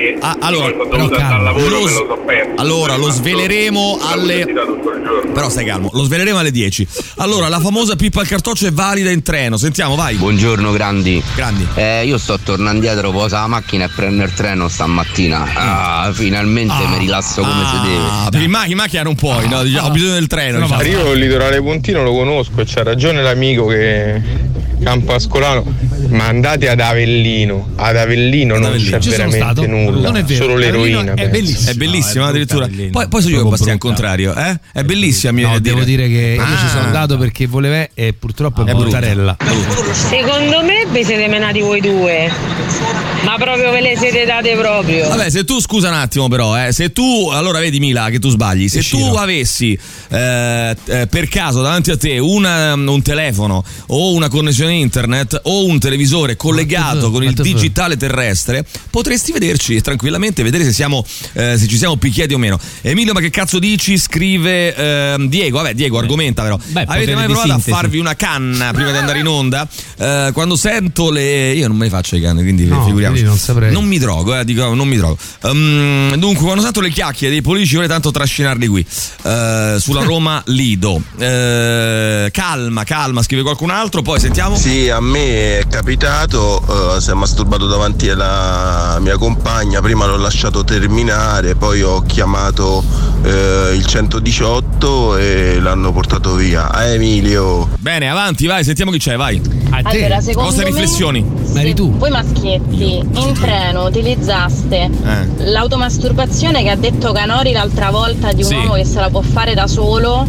Lo sveleremo alle. Però stai calmo, lo sveleremo alle 10. Allora, la famosa pippa al cartoccio è valida in treno. Sentiamo, vai. Buongiorno grandi. Io sto tornando indietro, posa la macchina e prendo il treno stamattina. Finalmente mi rilasso come si deve. Per in macchina non puoi, no? Ho bisogno del treno. Io il litorale pontino lo conosco e c'ha ragione l'amico che Campo Ascolano, ma andate ad Avellino. Ad Avellino non c'è veramente nulla, non è vero, solo l'eroina. È bellissimo, addirittura. Poi sono io che Bastian contrario, È bellissima. No, devo dire che io ci sono andato perché volevo e purtroppo è bruttarella. Secondo me vi siete menati voi due, ma proprio ve le siete date proprio. Vabbè, se tu, scusa un attimo però, se tu, allora vedi Mila che tu sbagli, se tu avessi per caso davanti a te un telefono o una connessione internet o un televisore collegato con il digitale terrestre, potresti vederci tranquillamente, vedere se ci siamo picchiati o meno. Emilio, ma che cazzo dici? Scrive Diego. Vabbè, Diego argomenta però. Avete mai provato a farvi una canna prima di andare in onda? Quando sento io non me ne faccio le canne, quindi figuriamoci. Non saprei. Non mi drogo, non mi drogo. Dunque, quando sento le chiacchiere dei politici vorrei tanto trascinarli qui sulla Roma Lido. Calma, scrive qualcun altro, poi sentiamo. Sì, a me è capitato, si è masturbato davanti alla mia compagna, prima l'ho lasciato terminare, poi ho chiamato il 118 e l'hanno portato via. Emilio. Bene, avanti, vai, sentiamo chi c'è, vai. Allora, secondo Cosa riflessioni? Sì, tu. Voi maschietti in treno utilizzaste l'automasturbazione che ha detto Canori l'altra volta di un uomo che se la può fare da solo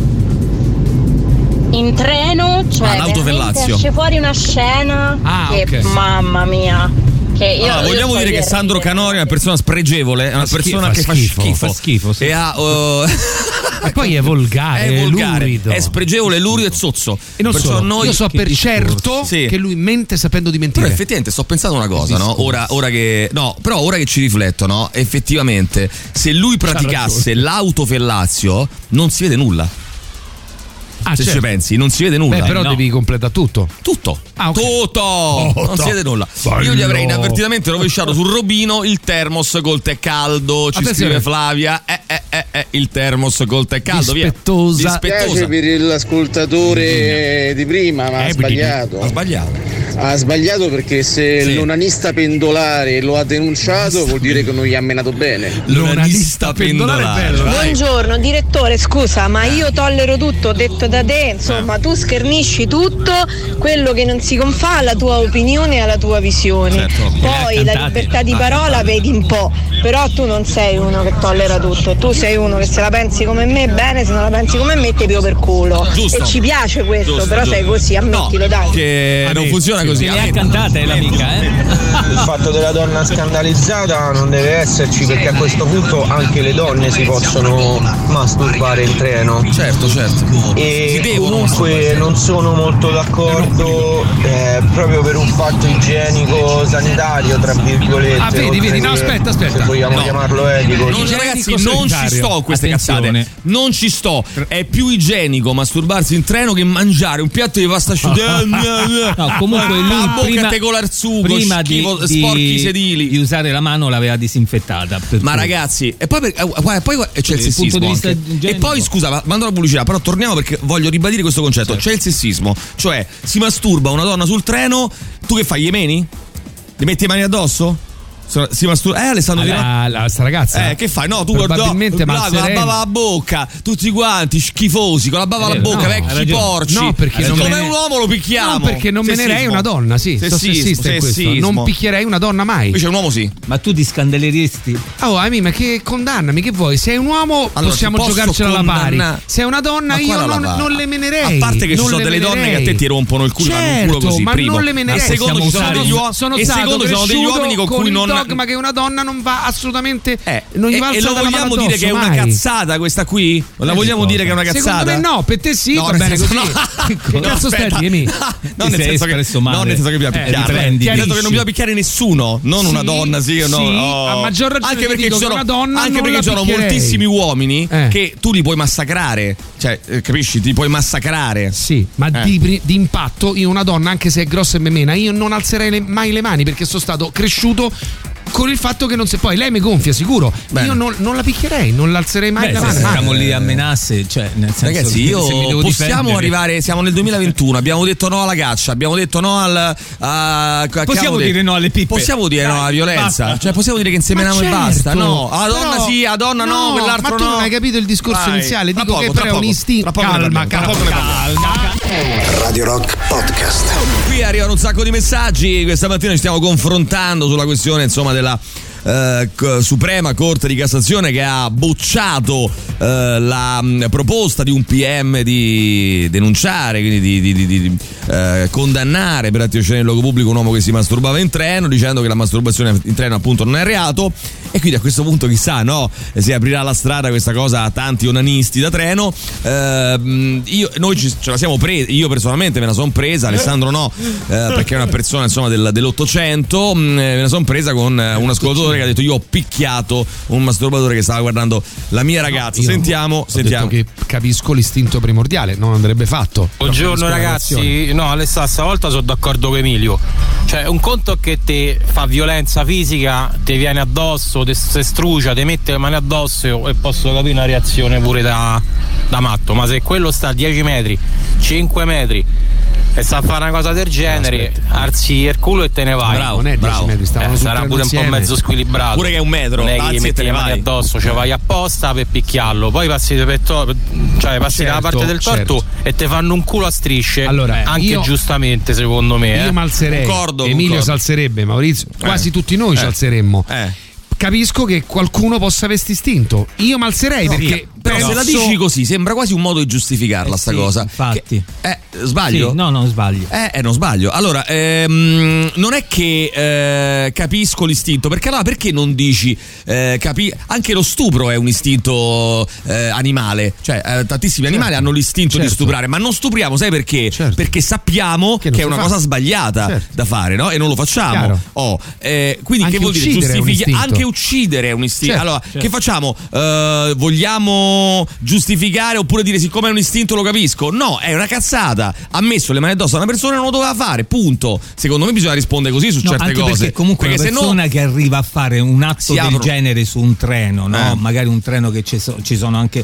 in treno, cioè l'autofellazio. Esce fuori una scena che mamma mia. Vogliamo dire che Sandro Canori è una persona spregevole, è una persona che fa schifo. Sì. E poi è volgare, lurido. È spregevole, lurido e zozzo. E non solo, io so per certo che lui mente sapendo di mentire. Però effettivamente sto pensando una cosa, no? Ora che ci rifletto, no? Effettivamente, se lui praticasse l'autofellazio non si vede nulla. Se ci pensi, non si vede nulla. Però devi completare tutto. Tutto. Non si vede nulla. Io gli avrei inavvertitamente rovesciato sul robino il termos col tè caldo. Ci scrive Flavia. Il termos col tè caldo. Dispettosa. Piace per l'ascoltatore di prima, ma ha sbagliato. Ha sbagliato perché se l'onanista pendolare lo ha denunciato vuol dire che non gli ha menato bene. L'onanista pendolare è bello. Buongiorno direttore, scusa, ma io tollero tutto, ho detto da te, insomma tu schernisci tutto, quello che non si confà alla tua opinione e alla tua visione. Poi la libertà di parola vedi un po', però tu non sei uno che tollera tutto, tu sei uno che se la pensi come me bene, se non la pensi come me ti pio per culo. Giusto. E ci piace questo, però sei così, ammettilo, dai. Che non funziona così. Ne ha cantate l'amica, Il fatto della donna scandalizzata non deve esserci, perché a questo punto anche le donne si possono masturbare in treno. Certo. E comunque non sono molto d'accordo proprio per un fatto igienico sanitario, tra virgolette. Vedi, no, aspetta. Se vogliamo chiamarlo etico. Ragazzi, non ci sto a queste cazzate. Non ci sto. È più igienico masturbarsi in treno che mangiare un piatto di pasta asciutta. No, comunque lui prima di sporchi i sedili, di usare la mano l'aveva disinfettata. Ma ragazzi, e poi c'è il sessismo. E poi scusa, mando la pubblicità, però torniamo perché voglio ribadire questo concetto. C'è il sessismo, cioè si masturba una donna sul treno, tu che fai? Gli meni? Li metti le mani addosso? Si masturba. Alessandro sta ragazza. Che fai? No, tu probabilmente con la bava alla bocca, tutti quanti schifosi, con la bava alla bocca, vecchi porci. No, perché come un uomo lo picchiamo. No, perché non menerei una donna, sì. Sessismo. Non picchierei una donna mai. Invece un uomo sì. Ma tu ti scandaleresti? Ma che condannami, che vuoi? Se è un uomo possiamo giocarcela alla pari. Se è una donna io non le menerei. A parte che ci sono delle donne che a te ti rompono il culo, hanno un culo così, ma primo. non le menerei. Al secondo ci sono degli uomini con cui non dogma che una donna non va assolutamente non gli va e lo vogliamo dire che è una cazzata questa qui? La vogliamo dire che è una cazzata? Secondo me no, per te sì, va bene così. Che cazzo stai dicendo? Non nel senso che bisogna picchiare, nel senso che non bisogna picchiare nessuno, non una donna, sì o no? A maggior ragione anche perché ci sono sono moltissimi uomini che tu li puoi massacrare, cioè capisci? Ti puoi massacrare. Sì, ma di impatto io una donna, anche se è grossa e memena, io non alzerei mai le mani perché sono stato cresciuto con il fatto che non si poi lei mi gonfia sicuro. Bene. Io non la picchierei, non l'alzerei mai. Siamo lì a menasse, cioè nel senso, ragazzi, io possiamo arrivare, siamo nel 2021, abbiamo detto no alla caccia, abbiamo detto no possiamo dire no alle pippe, possiamo dire no alla violenza, basta. Cioè possiamo dire che insemeniamo e basta. No, a donna sì, a donna no, quell'altro no. Ma tu non hai capito il discorso iniziale, dico che però è un istinto. Calma. Radio Rock Podcast. Qui arrivano un sacco di messaggi, questa mattina ci stiamo confrontando sulla questione, insomma, della Suprema Corte di Cassazione che ha bocciato la proposta di un PM di denunciare, quindi di condannare per atti osceni nel luogo pubblico un uomo che si masturbava in treno, dicendo che la masturbazione in treno appunto non è reato. E quindi a questo punto chissà, no, si aprirà la strada questa cosa a tanti onanisti da treno. Noi ce la siamo presa, io personalmente me la sono presa, Alessandro no, perché è una persona insomma dell'Ottocento, me la sono presa con un ascoltatore che ha detto io ho picchiato un masturbatore che stava guardando la mia ragazza. Sentiamo. Detto che capisco l'istinto primordiale, non andrebbe fatto. Buongiorno ragazzi, no Alessandro, stavolta sono d'accordo con Emilio, cioè un conto che ti fa violenza fisica, ti viene addosso, ti strucia, ti mette le mani addosso e posso capire una reazione pure da matto, ma se quello sta a 10 metri, 5 metri e sta a fare una cosa del genere, alzi il culo e te ne vai. Bravo, non è 10 metri, sarà pure un po' mezzo squilibrato. Pure che è un metro, non è che gli metti le mani addosso, cioè vai apposta per picchiarlo, poi passi dalla parte del torto e te fanno un culo a strisce. Allora, anche giustamente secondo me. Io mi alzerei. Emilio si alzerebbe, Maurizio, quasi tutti noi ci alzeremmo. Capisco che qualcuno possa aver istinto. Io mi alzerei perché. Però se la dici così sembra quasi un modo di giustificarla sta cosa. Infatti. Sbaglio? Sì, no, non sbaglio. Non sbaglio. Allora, non è che capisco l'istinto, perché allora perché non dici anche lo stupro è un istinto animale, cioè tantissimi animali hanno l'istinto di stuprare, ma non stupriamo, sai perché? Perché sappiamo che è una cosa sbagliata da fare, no? E non lo facciamo. Quindi anche che vuol dire giustificare? Anche uccidere è un istinto. Allora, che facciamo? Vogliamo giustificare oppure dire siccome è un istinto lo capisco? No, è una cazzata. Ha messo le mani addosso a una persona e non lo doveva fare, punto. Secondo me bisogna rispondere così su certe cose, perché comunque una persona che arriva a fare un atto del genere su un treno, no? Magari un treno che ci sono anche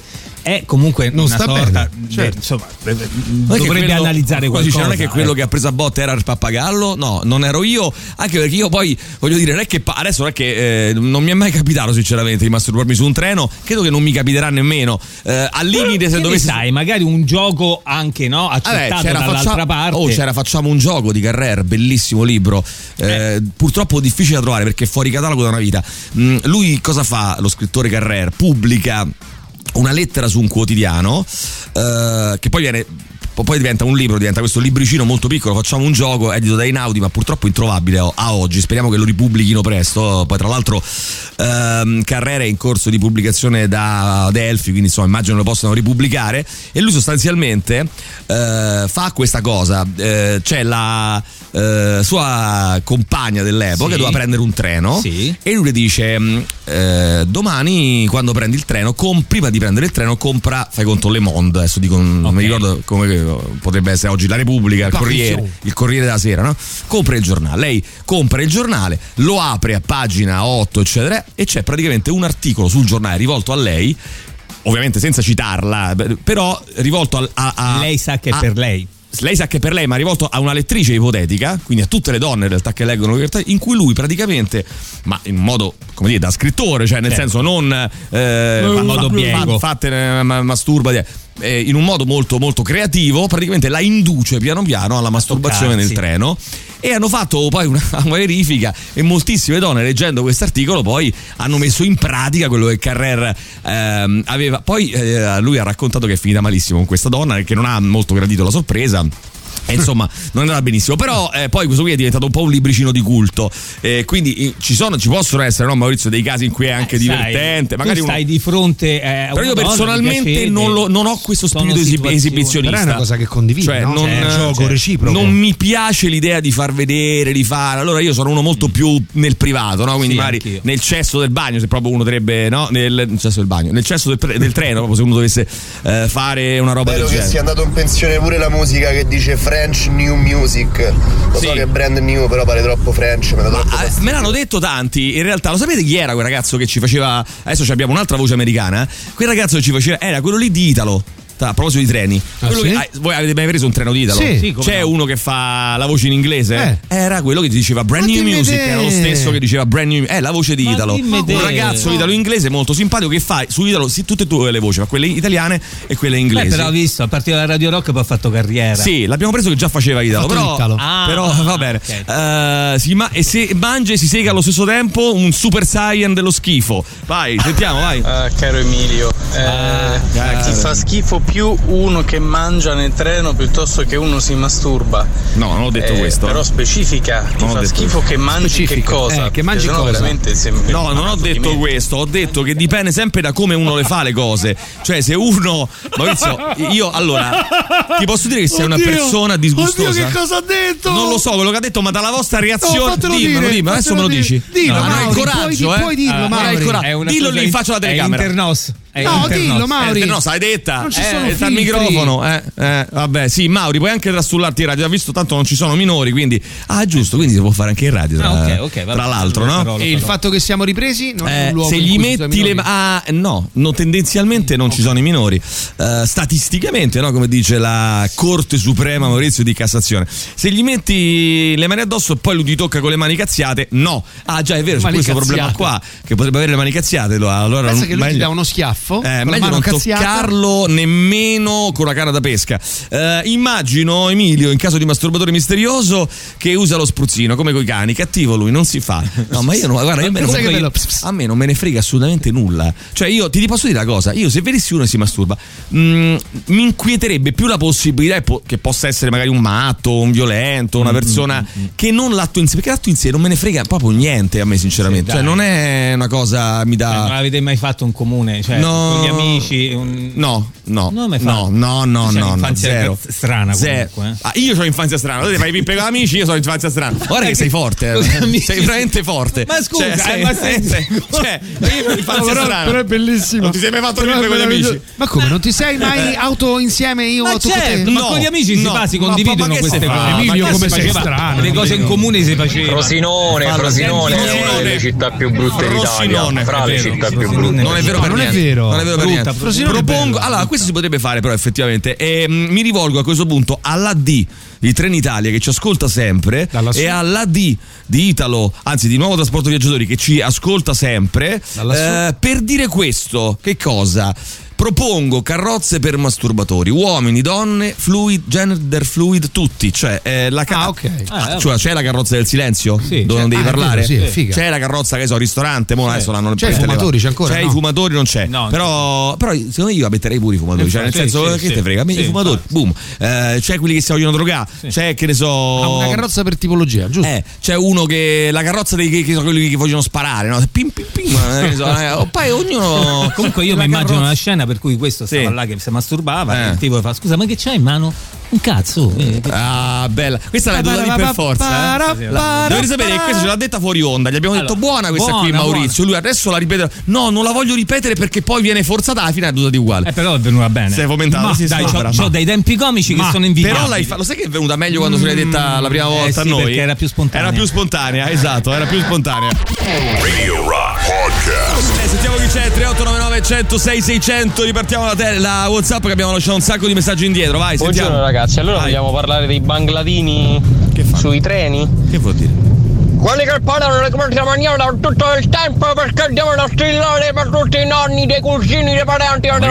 è comunque non una sta sorta bene, certo. insomma, dovrebbe analizzare qualcosa. Non è che quello che ha preso a botte era il pappagallo, no, non ero io, anche perché io poi voglio dire, non è che adesso non è che non mi è mai capitato sinceramente di masturbarmi su un treno, credo che non mi capiterà nemmeno, al limite se dovessi, sai, magari un gioco anche, no, accettato dall'altra parte. Facciamo un gioco di Carrère, bellissimo libro, purtroppo difficile da trovare perché è fuori catalogo da una vita. Lui cosa fa, lo scrittore Carrère? Pubblica una lettera su un quotidiano che poi diventa un libro, diventa questo libricino molto piccolo. Facciamo un gioco edito da Einaudi, ma purtroppo introvabile a oggi. Speriamo che lo ripubblichino presto. Poi tra l'altro Carrère è in corso di pubblicazione da Delphi, quindi insomma immagino lo possano ripubblicare. E lui sostanzialmente fa questa cosa, c'è la sua compagna dell'epoca che doveva prendere un treno, e lui le dice domani quando prendi il treno, prima di prendere il treno compra, fai conto, Le Monde, adesso dico, non mi ricordo come potrebbe essere oggi, La Repubblica, il Corriere della Sera, no? Compra il giornale, lei compra il giornale, lo apre a pagina 8 eccetera, e c'è praticamente un articolo sul giornale rivolto a lei, ovviamente senza citarla, però rivolto a lei sa che è per lei. Lei sa che per lei, ma rivolto a una lettrice ipotetica, quindi a tutte le donne in realtà che leggono, in cui lui praticamente, ma in modo, come dire, da scrittore, cioè nel senso non in modo piego, fatte masturba, in un modo molto molto creativo, praticamente la induce piano piano alla masturbazione nel treno. E hanno fatto poi una verifica e moltissime donne, leggendo questo articolo, poi hanno messo in pratica quello che Carrère aveva. Poi lui ha raccontato che è finita malissimo con questa donna, che non ha molto gradito la sorpresa. E insomma non andava benissimo, però poi questo qui è diventato un po' un libricino di culto, quindi ci possono essere, no, Maurizio, dei casi in cui è anche divertente, magari tu stai di fronte però io personalmente non ho questo spirito esibizionista, però è una cosa che condivido, cioè, no? È un gioco reciproco. Non mi piace l'idea di far vedere, di fare, allora io sono uno molto più nel privato, no? Quindi magari anch'io. Nel cesso del bagno, se proprio uno dovrebbe, no? Nel cesso del bagno, nel cesso del treno, proprio se uno dovesse fare una roba del genere. Spero che sia andato in pensione pure la musica che dice French New Music. Lo so che è brand new, però pare troppo French. Me l'hanno detto tanti. In realtà, lo sapete chi era quel ragazzo che ci faceva? Adesso abbiamo un'altra voce americana. Quel ragazzo che ci faceva era quello lì di Italo. A proposito di treni, voi avete mai preso un treno di Italo? Sì, c'è uno che fa la voce in inglese? Era quello che ti diceva Brand New Music, era lo stesso che diceva Brand New, la voce di Italo. Un ragazzo italo-inglese molto simpatico che fa su Italo tutte e due le voci, ma quelle italiane e quelle inglesi. Però ho visto, a partire da Radio Rock poi ha fatto carriera. Sì, l'abbiamo preso che già faceva Italo, però va bene. Okay. E se mangia e si sega allo stesso tempo un Super Saiyan dello schifo. Vai, sentiamo, vai. Caro Emilio, ti fa schifo più uno che mangia nel treno piuttosto che uno si masturba? No, non ho detto questo. Però specifica, ti fa schifo che mangi che cosa? Che mangi cosa? No, non ho detto questo, ho detto che dipende sempre da come uno le fa le cose. Cioè se uno, Maurizio, io allora ti posso dire che sei una persona disgustosa. Oddio, che cosa ha detto? Non lo so quello che ha detto, ma dalla vostra reazione dimmelo, adesso me lo dici. Dillo, non hai il coraggio, puoi dirlo, Mauri. Dillo lì in faccia alla telecamera. No, dillo, Mauri. No, sai detta. Non ci sono al microfono. Vabbè, sì, Mauri, puoi anche trastullarti in radio. Ha visto tanto non ci sono minori, quindi giusto, quindi si può fare anche in radio. Tra l'altro, no? E il fatto che siamo ripresi non è un luogo se gli metti le no, tendenzialmente non ci sono i minori. Statisticamente, no, come dice la Corte Suprema Maurizio di Cassazione. Se gli metti le mani addosso e poi lui ti tocca con le mani cazziate, no. Già è vero, c'è questo problema qua che potrebbe avere le mani cazziate, allora pensa che lui ti dà uno schiaffo. Meglio non toccarlo nemmeno con la canna da pesca. Immagino Emilio, in caso di masturbatore misterioso, che usa lo spruzzino come coi cani. Cattivo lui, non si fa. No, ma io a me non me ne frega assolutamente nulla. Cioè io ti posso dire una cosa, io se vedessi uno che si masturba mi inquieterebbe più la possibilità che possa essere magari un matto, un violento, una persona che non l'atto in sé, perché l'atto in sé non me ne frega proprio niente a me sinceramente. Cioè non è una cosa mi dà. Non avete mai fatto un comune? Cioè, con gli amici no infanzia strana comunque. Io ho infanzia strana, tu fai pippe con amici, io ho infanzia strana. Guarda che sei forte, sei veramente forte. Ma scusa, io ho infanzia strana, però è bellissimo. Non ti sei mai fatto pippe con gli amici? Ma come, non ti sei mai auto insieme io ma certo, ma con gli amici si condividono queste cose. Emilio, come sei strano, le cose in comune si facevano. Frosinone è una delle città più brutte d'Italia, fra le città più brutte. Non è vero per niente. vero. Non è vero per niente. Propongo, allora, questo si potrebbe fare però effettivamente. Mi rivolgo a questo punto all'AD di Trenitalia che ci ascolta sempre e all'AD di Italo, anzi di Nuovo Trasporto Viaggiatori che ci ascolta sempre per dire questo. Che cosa? Propongo carrozze per masturbatori, uomini, donne, gender fluid, tutti. Cioè, cioè c'è la carrozza del silenzio? Sì, dove non devi parlare? C'è la carrozza, che so, ristorante, adesso l'hanno. C'è i fumatori, c'è ancora? C'è i fumatori, non c'è. No, però secondo me io metterei pure i fumatori. Cioè, nel senso, che te frega? I fumatori, boom. C'è quelli che si vogliono drogare, c'è che ne so. Una carrozza per tipologia, giusto? C'è uno che. La carrozza dei che sono quelli che vogliono sparare, no? Pim pim pim. Poi ognuno. Comunque io mi immagino una scena per cui questo stava là che si masturbava e il tipo fa: scusa, ma che c'hai in mano? Un cazzo. Bella. Questa l'hai dovuta dire per forza. Dovete sapere che questa ce l'ha detta fuori onda. Gli abbiamo detto buona questa qui, Maurizio. Lui adesso la ripete. No, non la voglio ripetere perché poi viene forzata. Alla fine è dovuta di uguale. Però è venuta bene. Si è fomentato. Dai, c'ho dei tempi comici che sono invidiabili. Però lo sai che è venuta meglio quando se l'hai detta la prima volta a noi? Perché era più spontanea. Era più spontanea, esatto, era più spontanea. Radio Rock Podcast. Sentiamo chi c'è. 3899 106 600. Ripartiamo la WhatsApp che abbiamo lasciato un sacco di messaggi indietro. Vai, sentiamo. Buongiorno ragazzi, allora vogliamo parlare dei bangladini sui treni? Che vuol dire? Quelli che parlano le commerciali maniera tutto il tempo perché devono strillare per tutti i nonni, dei cugini, dei parenti. Ma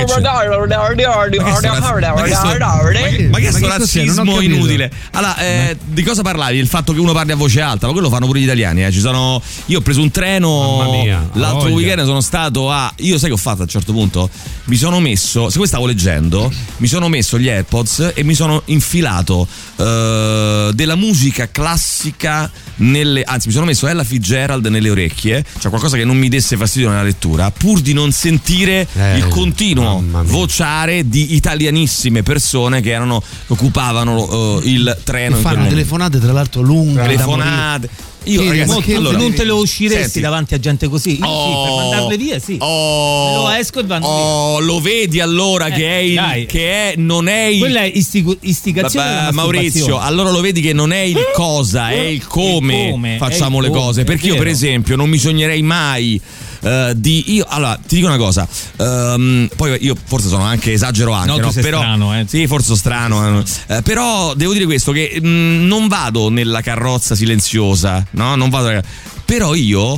che è sto razzismo inutile? Allora, di cosa parlavi? Il fatto che uno parli a voce alta, ma quello lo fanno pure gli italiani. Io ho preso un treno l'altro weekend, sono stato io sai che ho fatto a un certo punto? Mi sono messo, siccome stavo leggendo, mi sono messo gli AirPods e mi sono infilato della musica classica anzi mi sono messo Ella Fitzgerald nelle orecchie, cioè qualcosa che non mi desse fastidio nella lettura, pur di non sentire il continuo vociare di italianissime persone che occupavano il treno. E fanno telefonate tra l'altro lunghe. Telefonate. Io ragazzi, non te lo usciresti davanti a gente così? Per mandarle via, sì. Lo esco e vanno via. Lo vedi allora non è il. Quella è istigazione. Maurizio, allora lo vedi che non è il cosa, è il come facciamo le cose. Perché io, per esempio, non mi sognerei mai. Allora ti dico una cosa, poi io forse sono anche esagero anche, no? Però strano, sì, forse sono strano, però devo dire questo, che non vado nella carrozza silenziosa, no? Non vado, però io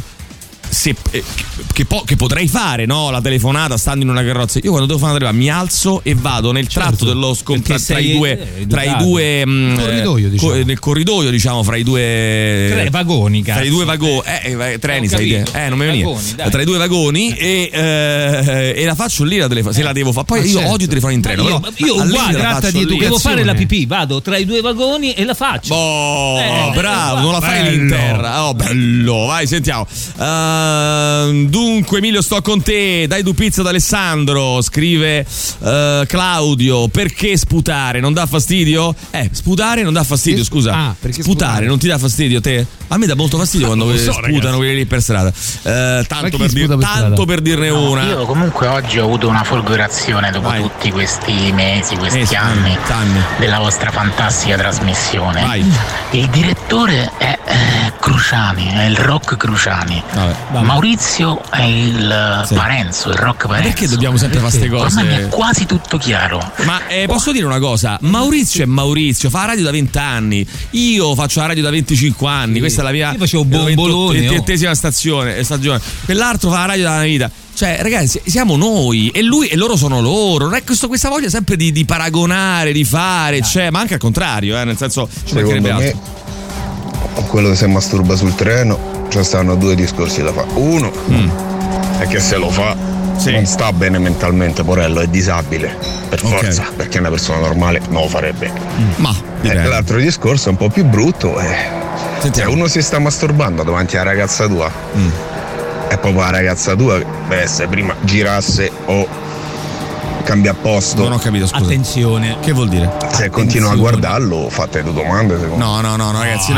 che potrei fare, no? La telefonata stando in una carrozza. Io quando devo fare una telefonata mi alzo e vado nel tratto dello tra i due corridoio, diciamo. Nel corridoio, diciamo, fra i due vagoni, tra i due vagoni, treni, sai, non mi veniva. Tra i due vagoni e la faccio lì la telefonata, se la devo fare. Poi io odio telefonare in treno. Io uguale, devo fare la pipì, vado tra i due vagoni e la faccio. Bravo, non la fai lì in terra. Bello, vai, sentiamo. Dunque Emilio, sto con te. Dai, du pizza ad Alessandro. Scrive Claudio. Perché sputare non dà fastidio? Sputare non dà fastidio, scusa. Sputare non ti dà fastidio te? A me dà molto fastidio quando sputano quelli lì per strada. Tanto per dirne una. Io comunque oggi ho avuto una folgorazione dopo tutti questi mesi, questi anni della vostra fantastica trasmissione. Il direttore è Cruciani, è il Rock Cruciani. Maurizio è il Parenzo, il Rock Parenzo. Perché dobbiamo sempre fare queste cose? Ormai mi è quasi tutto chiaro. Ma posso dire una cosa? Maurizio è Maurizio, fa la radio da 20 anni. Io faccio la radio da 25 anni. Questa è la mia. Io facevo Bomboloni. 30ª stagione. Quell'altro fa la radio da una vita. Cioè, ragazzi, siamo noi e lui e loro sono loro. Non è questa voglia sempre di paragonare, di fare, ma anche al contrario, nel senso, ci mancherebbe altro. Quello che si masturba sul treno, ci stanno due discorsi da fare. Uno è che se lo fa non sta bene mentalmente, porello, è disabile per forza, perché una persona normale non lo farebbe. L'altro discorso è un po' più brutto, se uno si sta masturbando davanti alla ragazza tua, è proprio la ragazza tua che se prima girasse o cambia posto. Non ho capito, scusa. Attenzione. Che vuol dire? Se continua a guardarlo, fate due domande. No, ragazzi,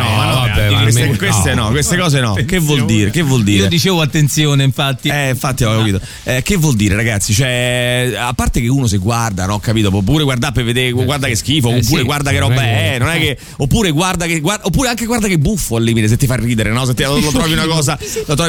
queste cose no. Che vuol dire? Io dicevo attenzione, infatti. Infatti ho capito. Che vuol dire, ragazzi? Cioè, a parte che uno se guarda, no, ho capito, oppure guarda per vedere, guarda che schifo, oppure guarda che roba è, non è che oppure oppure anche guarda che buffo al limite, se ti fa ridere, no? Se lo trovi una cosa,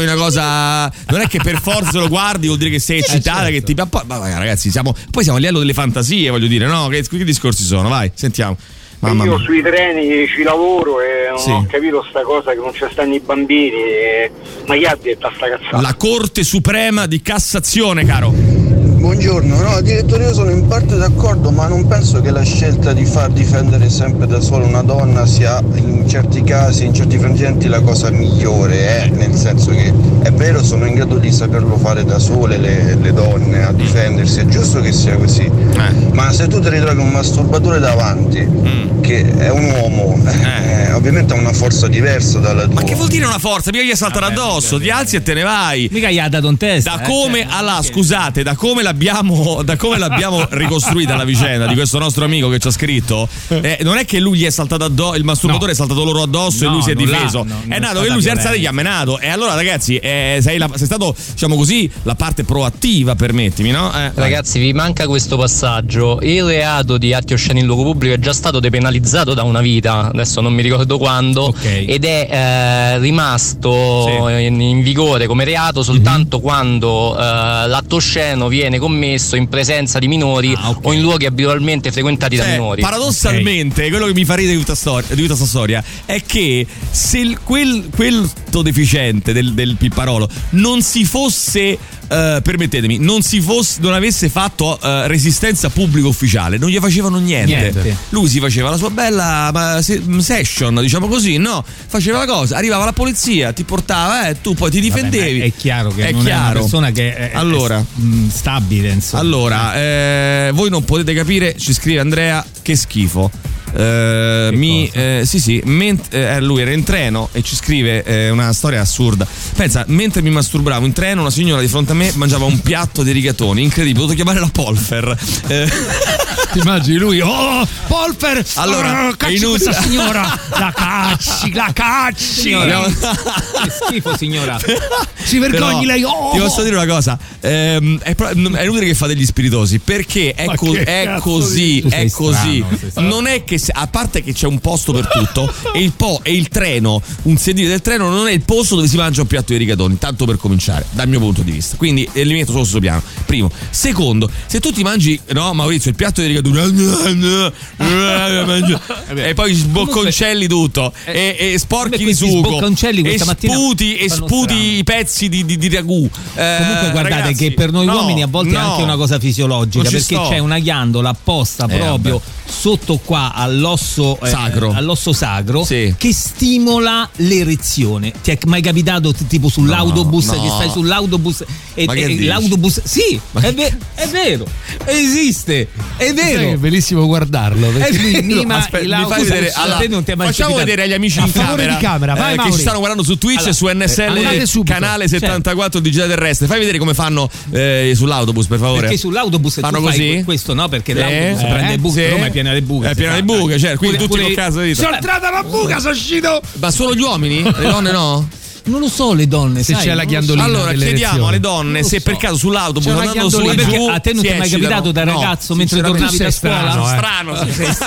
non è che per forza lo guardi vuol dire che sei eccitata, che ti ma ragazzi, siamo a livello delle fantasie, voglio dire, no? Che discorsi sono? Vai, sentiamo. Mamma io mia. sui treni ci lavoro e non ho capito sta cosa che non ci stanno i bambini ma chi ha detto sta cazzata? La Corte Suprema di Cassazione, caro. Buongiorno, no, direttore, io sono in parte d'accordo, ma non penso che la scelta di far difendere sempre da sola una donna sia in certi casi, in certi frangenti, la cosa migliore, nel senso che è vero, sono in grado di saperlo fare da sole le donne a difendersi, è giusto che sia così, ma se tu ti ritrovi un masturbatore davanti che è un uomo, ovviamente ha una forza diversa dalla tua. Ma che vuol dire una forza? Mica gli saltano addosso, ti alzi e te ne vai. Mica gli ha dato un test. Scusate, da come l'abbiamo ricostruita la vicenda di questo nostro amico che ci ha scritto, non è che lui gli è saltato addosso, il masturbatore è saltato loro addosso e lui si è difeso, è nato che lui si è alzato e gli ha menato. E allora, ragazzi, sei stato, diciamo così, la parte proattiva, permettimi, no? Ragazzi, vi manca questo passaggio. Il reato di atti osceni in luogo pubblico è già stato depenalizzato da una vita, adesso non mi ricordo quando, ed è rimasto in vigore come reato soltanto quando l'atto osceno viene commesso in presenza di minori o in luoghi abitualmente frequentati da minori. Paradossalmente, quello che mi fa ridere di tutta questa storia è che se quel deficiente del Pipparolo non si fosse permettetemi, non avesse fatto resistenza pubblica ufficiale, non gli facevano niente. Lui si faceva la sua bella session, diciamo così, no? Faceva la cosa, arrivava la polizia, ti portava, tu poi ti difendevi. È chiaro che è una persona che è stabile, insomma. Allora, voi non potete capire, ci scrive Andrea, che schifo. Lui era in treno e ci scrive una storia assurda. Pensa, mentre mi masturbavo in treno, una signora di fronte a me mangiava un piatto di rigatoni, incredibile, ho dovuto chiamare la Polfer. Ti immagini lui? Oh, Polfer! Allora, cacci questa signora! La cacci! Che schifo, signora! Si vergogni lei! Oh! Ti posso dire una cosa? È inutile che fate gli spiritosi, perché è così. Non è che, a parte che c'è un posto per tutto, e il treno, un sedile del treno non è il posto dove si mangia un piatto di rigatoni, tanto per cominciare, dal mio punto di vista. Quindi li metto solo sul piano. Primo. Secondo, se tu ti mangi, no, Maurizio, il piatto di rigatoni e poi sbocconcelli tutto e sporchi di sugo e sputi i pezzi di ragù. Comunque guardate, ragazzi, che per noi uomini a volte è anche una cosa fisiologica, perché c'è una ghiandola apposta proprio sotto qua all'osso sacro che stimola l'erezione. Ti è mai capitato tipo sull'autobus che stai sull'autobus e l'autobus è vero, esiste, è vero. È bellissimo guardarlo, perché lui mima facciamo vedere agli amici in camera, vai, che ci stanno guardando su Twitch e su NSL canale 74 Digitale Terrestre. Fai vedere come fanno sull'autobus, per favore. Perché sull'autobus fanno tu così? fai questo, no? Perché l'autobus prende il buco, Roma è piena di buche. È piena di buche, certo. Quindi tutti con casa di sono entrata alla buca, sono uscito. Ma solo gli uomini? Le donne no? Non lo so, le donne, se c'è la ghiandolina. Allora chiediamo alle donne se per caso sull'autobus andando su e giù, a te non ti è mai capitato da ragazzo mentre tornavi da scuola?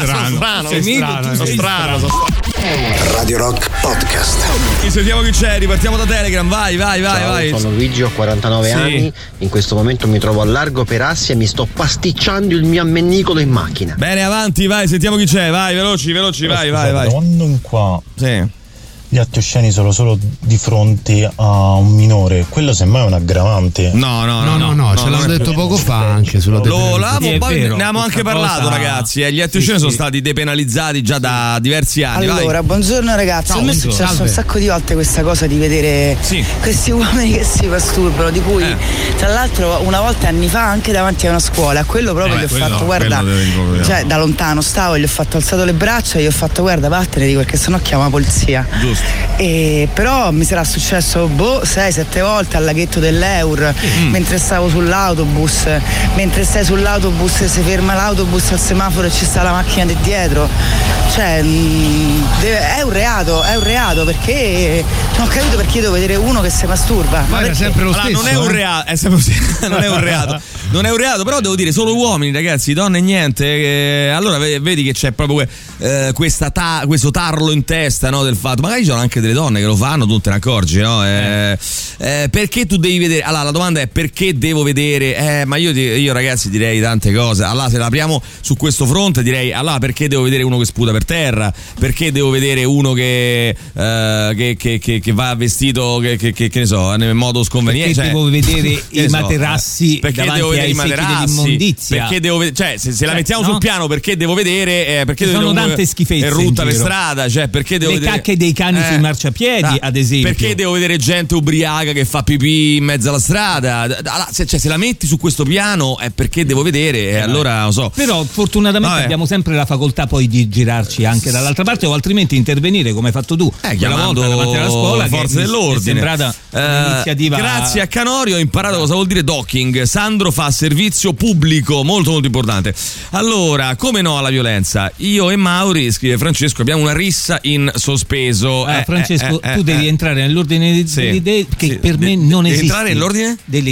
Strano. Radio Rock Podcast. Sentiamo chi c'è, ripartiamo da Telegram, vai. Ciao, sono Luigi, ho 49 anni, in questo momento mi trovo a largo per Assia e mi sto pasticciando il mio ammennicolo in macchina. Bene, avanti, vai, sentiamo chi c'è, vai, veloci, vai. Quando in qua gli atti osceni sono solo di fronte a un minore, quello semmai è un aggravante. No, ce l'hanno detto poco fa anche sulla ne abbiamo anche parlato, ragazzi. Gli atti osceni sono stati depenalizzati già da diversi anni. Allora, buongiorno ragazzi. A me è successo un sacco di volte questa cosa di vedere questi uomini che si masturbano, di cui tra l'altro una volta anni fa anche davanti a una scuola. Quello proprio gli ho fatto, guarda, cioè da lontano stavo e gli ho fatto alzato le braccia e gli ho fatto, guarda, vattene, dico, perché sennò chiama la polizia. Giusto. Però mi sarà successo 6-7 volte al laghetto dell'Eur, mentre stavo sull'autobus, mentre stai sull'autobus e si ferma l'autobus al semaforo e ci sta la macchina di dietro. Cioè è un reato, perché non ho capito perché devo vedere uno che si masturba. Ma era sempre lo stesso. Non è un reato, non è un reato. Non è un reato, però devo dire solo uomini, ragazzi, donne niente. Allora vedi che c'è proprio questo tarlo in testa, no, del fatto. Magari ci sono anche delle donne che lo fanno, tu te ne accorgi, no? Perché tu devi vedere? Allora la domanda è perché devo vedere? Ma io ragazzi direi tante cose. Allora se la apriamo su questo fronte direi allora perché devo vedere uno che sputa per terra? Perché devo vedere uno che va vestito che ne so, nel modo sconveniente? Perché devo vedere i materassi davanti ai secchi dell'immondizia? Perché devo vedere, se la mettiamo sul piano, perché devo vedere? Perché sono devo tante schifezze rutta per strada, cioè perché devo vedere le cacche dei cani sui marciapiedi, ad esempio. Perché devo vedere gente ubriaca che fa pipì in mezzo alla strada? Se la metti su questo piano è perché devo vedere, allora lo so. Però fortunatamente abbiamo sempre la facoltà poi di girarci anche dall'altra parte, o altrimenti intervenire come hai fatto tu chiamando davanti alla scuola, forze dell'ordine. È sembrata un'iniziativa. Grazie a Canorio ho imparato cosa vuol dire docking. Sandro fa servizio pubblico, molto molto importante. Allora, come no alla violenza? Io e Mauri, scrive Francesco, abbiamo una rissa in sospeso. Francesco, tu devi entrare nell'ordine delle idee, che per me non esiste. Entrare nell'ordine delle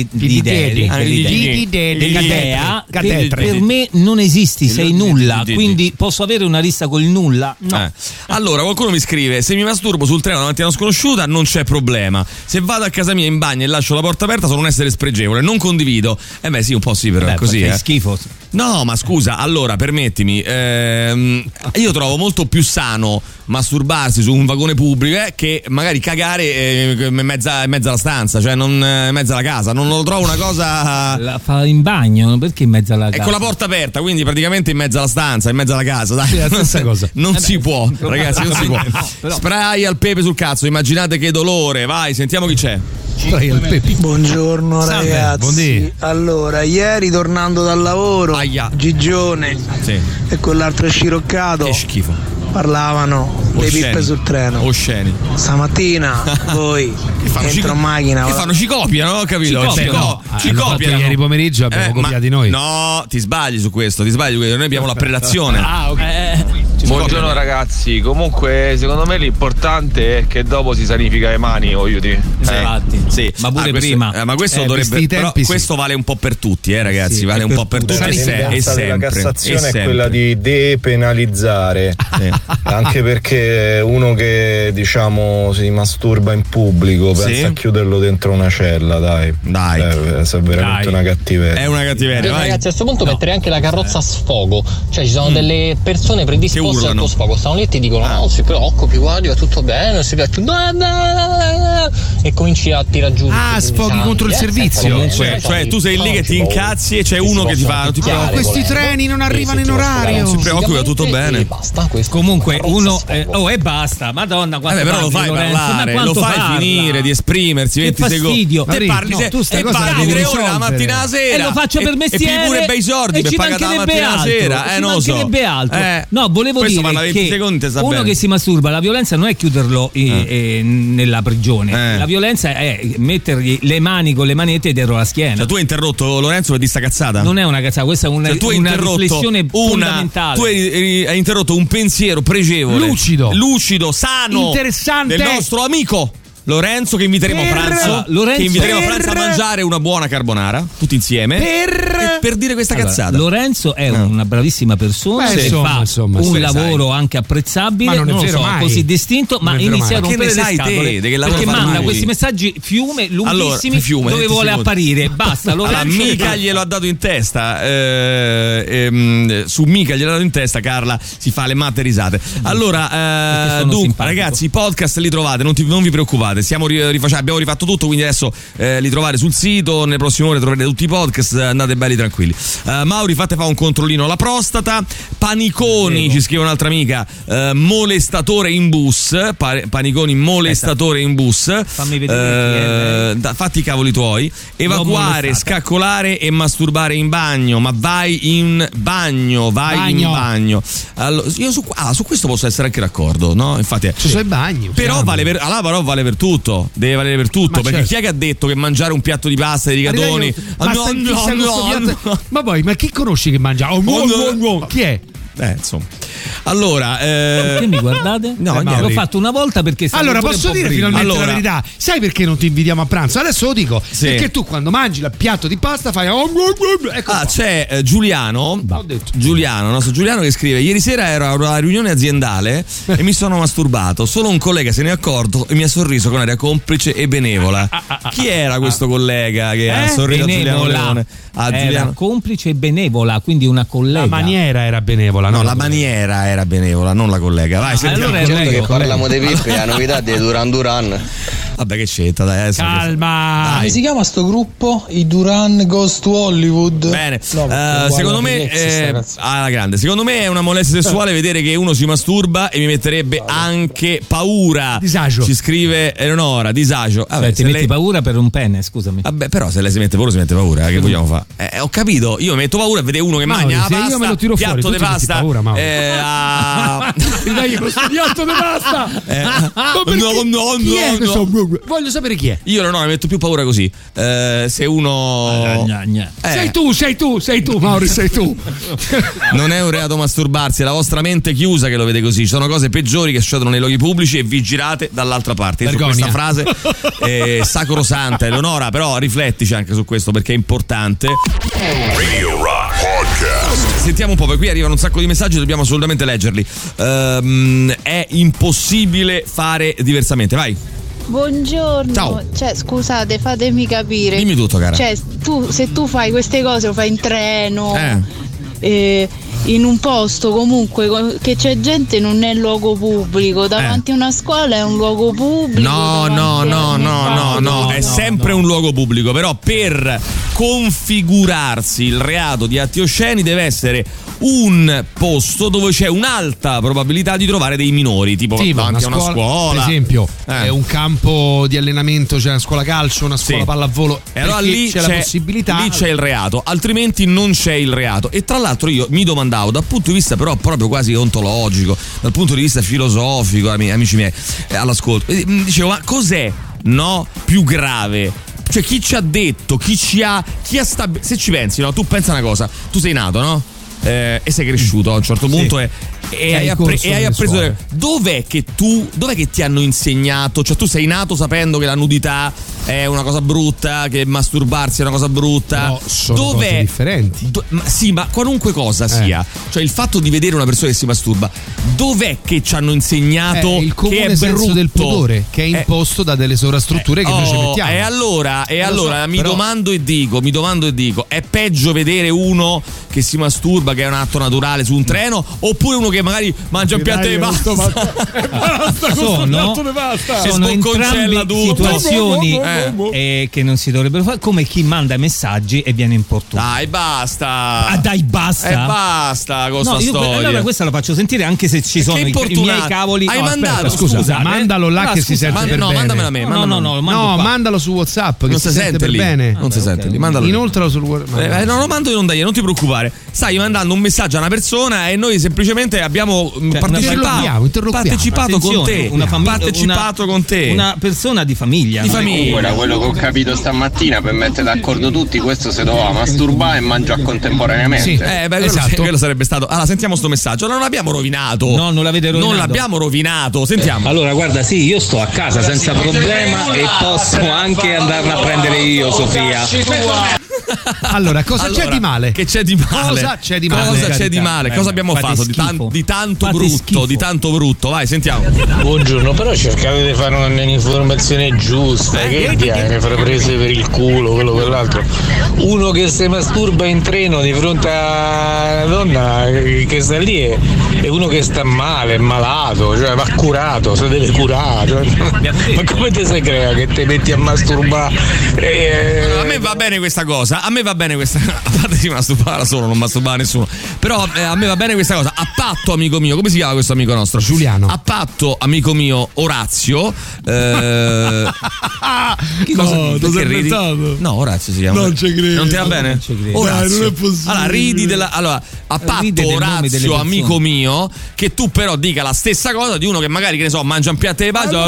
idee. Per me non esisti, sei nulla, quindi posso avere una lista con il nulla? No. Allora, qualcuno mi scrive: se mi masturbo sul treno davanti a una sconosciuta non c'è problema. Se vado a casa mia in bagno e lascio la porta aperta sono un essere spregevole, non condivido. Sì, un po' sì, però è così. È schifo. No, ma scusa, allora permettimi, io trovo molto più sano masturbarsi su un vagone pubblico che magari cagare in mezzo alla stanza, cioè non in mezzo alla casa. Non lo trovo una cosa. La fa in bagno, perché in mezzo alla casa? È con la porta aperta, quindi praticamente in mezzo alla stanza, in mezzo alla casa. Dai, la stessa cosa. Non si può, ragazzi, non si può. Spray al pepe sul cazzo, immaginate che dolore. Vai, sentiamo chi c'è. Buongiorno ragazzi. Allora, ieri tornando dal lavoro, Gigione e quell'altro sciroccato, che schifo, parlavano le pippe sul treno. Osceni. Stamattina voi dentro macchina che fanno? Ci copiano, ho capito? Ci copiano. Ieri pomeriggio abbiamo copiati noi. No, ti sbagli su questo, noi abbiamo la predazione. Ok. Buongiorno ragazzi, comunque secondo me l'importante è che dopo si sanifica le mani o aiuti. Sì, ma pure prima. Ma questo dovrebbe, però questo vale un po' per tutti, ragazzi, vale un po' per tutti e sempre. La Cassazione è quella di depenalizzare, anche perché uno che diciamo si masturba in pubblico pensa a chiuderlo dentro una cella, dai. È veramente una cattiveria. È una cattiveria. Ragazzi, a questo punto metterei anche la carrozza a sfogo, cioè ci sono delle persone predisposte al tuo sfogo, stanno lì e ti dicono non si preoccupi, guardi, va tutto bene, non si piace, e cominci a tirare giù. Sfoghi contro il servizio. Cioè tu sei lì che ti incazzi e c'è uno che ti fa questi treni non arrivano in orario. Non si preoccupi, va tutto bene. Comunque uno e basta, madonna, quanto però lo fai parlare, lo fai finire di esprimersi 20 secondi. Te parli e parli 3 ore la mattina alla sera. E lo faccio per mestiere. E pigli pure bei soldi per pagare la mattina alla sera. Non lo so. No, volevo dire che uno che si masturba, la violenza non è chiuderlo nella prigione. La violenza è mettergli le mani con le manette dietro la schiena. Cioè tu hai interrotto Lorenzo per di sta cazzata? Non è una cazzata, questa è una riflessione fondamentale. Tu hai interrotto un pensiero pregevole, lucido, sano, interessante del nostro amico Lorenzo, che inviteremo a pranzo, a mangiare una buona carbonara tutti insieme per dire questa cazzata. Lorenzo è una bravissima persona, fa un lavoro anche apprezzabile, ma non so, così distinto, ma inizia a rompere le scatole perché manda questi messaggi fiume lunghissimi dove vuole apparire. Basta, Lorenzo. Mica glielo ha dato in testa, su Mica glielo ha dato in testa, Carla si fa le matte risate. Allora, ragazzi, i podcast li trovate, non vi preoccupate. scusate, abbiamo rifatto tutto, quindi adesso li trovate sul sito, nelle prossime ore troverete tutti i podcast, andate belli tranquilli. Mauri, fate fa un controllino alla prostata. Paniconi, ci scrive un'altra amica, molestatore in bus. Paniconi, molestatore in bus. Fammi vedere fatti i cavoli tuoi. Evacuare, scaccolare e masturbare in bagno. Ma vai in bagno. Allora, io su questo posso essere anche d'accordo, no? Infatti ci sono i bagni. Però vale per tutto. Deve valere per tutto. Perché chi è che ha detto che mangiare un piatto di pasta e di rigatoni? Ma poi, ma chi conosci che mangia? Chi è? Insomma. Allora, perché mi guardate? No, l'ho fatto una volta perché allora posso dire finalmente la verità. Sai perché non ti invitiamo a pranzo? Adesso lo dico. Sì. Perché tu quando mangi il piatto di pasta fai c'è Giuliano, nostro Giuliano, che scrive: ieri sera ero a una riunione aziendale e mi sono masturbato. Solo un collega se ne è accorto e mi ha sorriso con aria complice e benevola. Chi era questo collega che ha sorriso a Giuliano? Era complice e benevola, quindi una collega. La maniera era benevola. No, la maniera era benevola, non la collega. Vai, allora che parliamo dei Pippi, la novità di Duran. Vabbè, che scelta, dai. Calma. Come si chiama sto gruppo? I Duran Goes to Hollywood. Bene. Secondo me alla grande. Secondo me è una molestia sessuale vedere che uno si masturba e mi metterebbe anche paura. Disagio. Ci scrive Eleonora, disagio. Vabbè, ti metti paura per un pene, scusami. Vabbè, però se lei si mette paura, si mette paura. Che vogliamo fare? Ho capito, io mi metto paura a vedere uno che mangia la pasta. Io me lo tiro fuori, piatto di pasta. Paura, dai, questo piatto di pasta. No. Voglio sapere chi è. Io no, mi metto più paura così. Se uno sei tu, Mauri, sei tu. Non è un reato masturbarsi, è la vostra mente chiusa che lo vede così. Ci sono cose peggiori che succedono nei luoghi pubblici e vi girate dall'altra parte. Su questa frase sacrosanta, Eleonora, però riflettici anche su questo perché è importante. Radio Rock Podcast. Sentiamo un po', perché qui arrivano un sacco di messaggi, dobbiamo assolutamente leggerli. È impossibile fare diversamente, vai. Buongiorno. Ciao. Cioè, scusate, fatemi capire. Dimmi tutto, cara. Cioè, se tu fai queste cose, lo fai in treno, in un posto comunque che c'è gente, non è luogo pubblico. Davanti a una scuola è un luogo pubblico. No, è sempre un luogo pubblico, però per configurarsi il reato di atti osceni deve essere un posto dove c'è un'alta probabilità di trovare dei minori, tipo davanti a una scuola. Per esempio, è un campo di allenamento, c'è una scuola calcio, una scuola pallavolo. E allora lì c'è la possibilità. Lì c'è il reato, altrimenti non c'è il reato. E tra l'altro io mi domandavo, dal punto di vista però proprio quasi ontologico, dal punto di vista filosofico, amici miei, all'ascolto, dicevo, ma cos'è più grave? Cioè, chi ci ha detto, se ci pensi, no? Tu pensa una cosa, tu sei nato, no? E sei cresciuto a un certo punto e hai appreso. Dov'è che ti hanno insegnato? Cioè, tu sei nato sapendo che la nudità è una cosa brutta, che masturbarsi è una cosa brutta. No, sono cose differenti. Ma qualunque cosa sia, cioè il fatto di vedere una persona che si masturba, dov'è che ci hanno insegnato il comune che è senso brutto del pudore che è imposto da delle sovrastrutture che noi ci mettiamo. E allora mi domando e dico, è peggio vedere uno che si masturba, che è un atto naturale su un treno, oppure uno che magari mangia un piatto di pasta? Sono entrambe situazioni che non si dovrebbero fare, come chi manda messaggi e viene importunato. Dai, basta. Basta con sta storia. Allora questa la faccio sentire, anche se ci sono i miei cavoli. Hai mandato? Scusa, mandalo là che si sente per bene. Mandamela a me. No, mandalo su WhatsApp che non si sente per bene. Non si sente lì. Mandalo. Inoltralo sul WhatsApp. No, lo mando in onda io, non ti preoccupare. Stai mandando un messaggio a una persona e noi semplicemente abbiamo partecipato con te. Una persona di famiglia. Da quello che ho capito stamattina, per mettere d'accordo tutti, questo si doveva masturbare e mangiare contemporaneamente. Sì, quello sarebbe stato. Allora, sentiamo sto messaggio. Non l'abbiamo rovinato. No, non l'avete rovinato. Non l'abbiamo rovinato. Sentiamo. Allora, guarda, sì, io sto a casa senza problema e posso anche andarla a prendere io, Sofia. Allora, cosa c'è di male? Che c'è di male? Cosa c'è di male? Cosa abbiamo fatto di tanto brutto? Vai, sentiamo. Buongiorno, però cercate di fare un'informazione giusta. Che diamine, fare prese per il culo, quello quell'altro. Uno che si masturba in treno di fronte a una donna che sta lì è uno che sta male, è malato, cioè va curato, si deve curare. Ma come ti si crea che ti metti a masturbare? A me va bene questa cosa, a parte si masturbare solo, non masturbare nessuno, però a me va bene questa cosa. A patto, amico mio, come si chiama questo amico nostro? Giuliano. A patto, amico mio, Orazio. Che cosa? No, ti sei inventato? No, Orazio si chiama. Non ci credo. Non ti va bene? Non ci credo. Orazio. Non è possibile. Allora, ridi della. Allora, a patto, Orazio, amico mio, che tu però dica la stessa cosa di uno che magari, che ne so, mangia un piatto di pasta,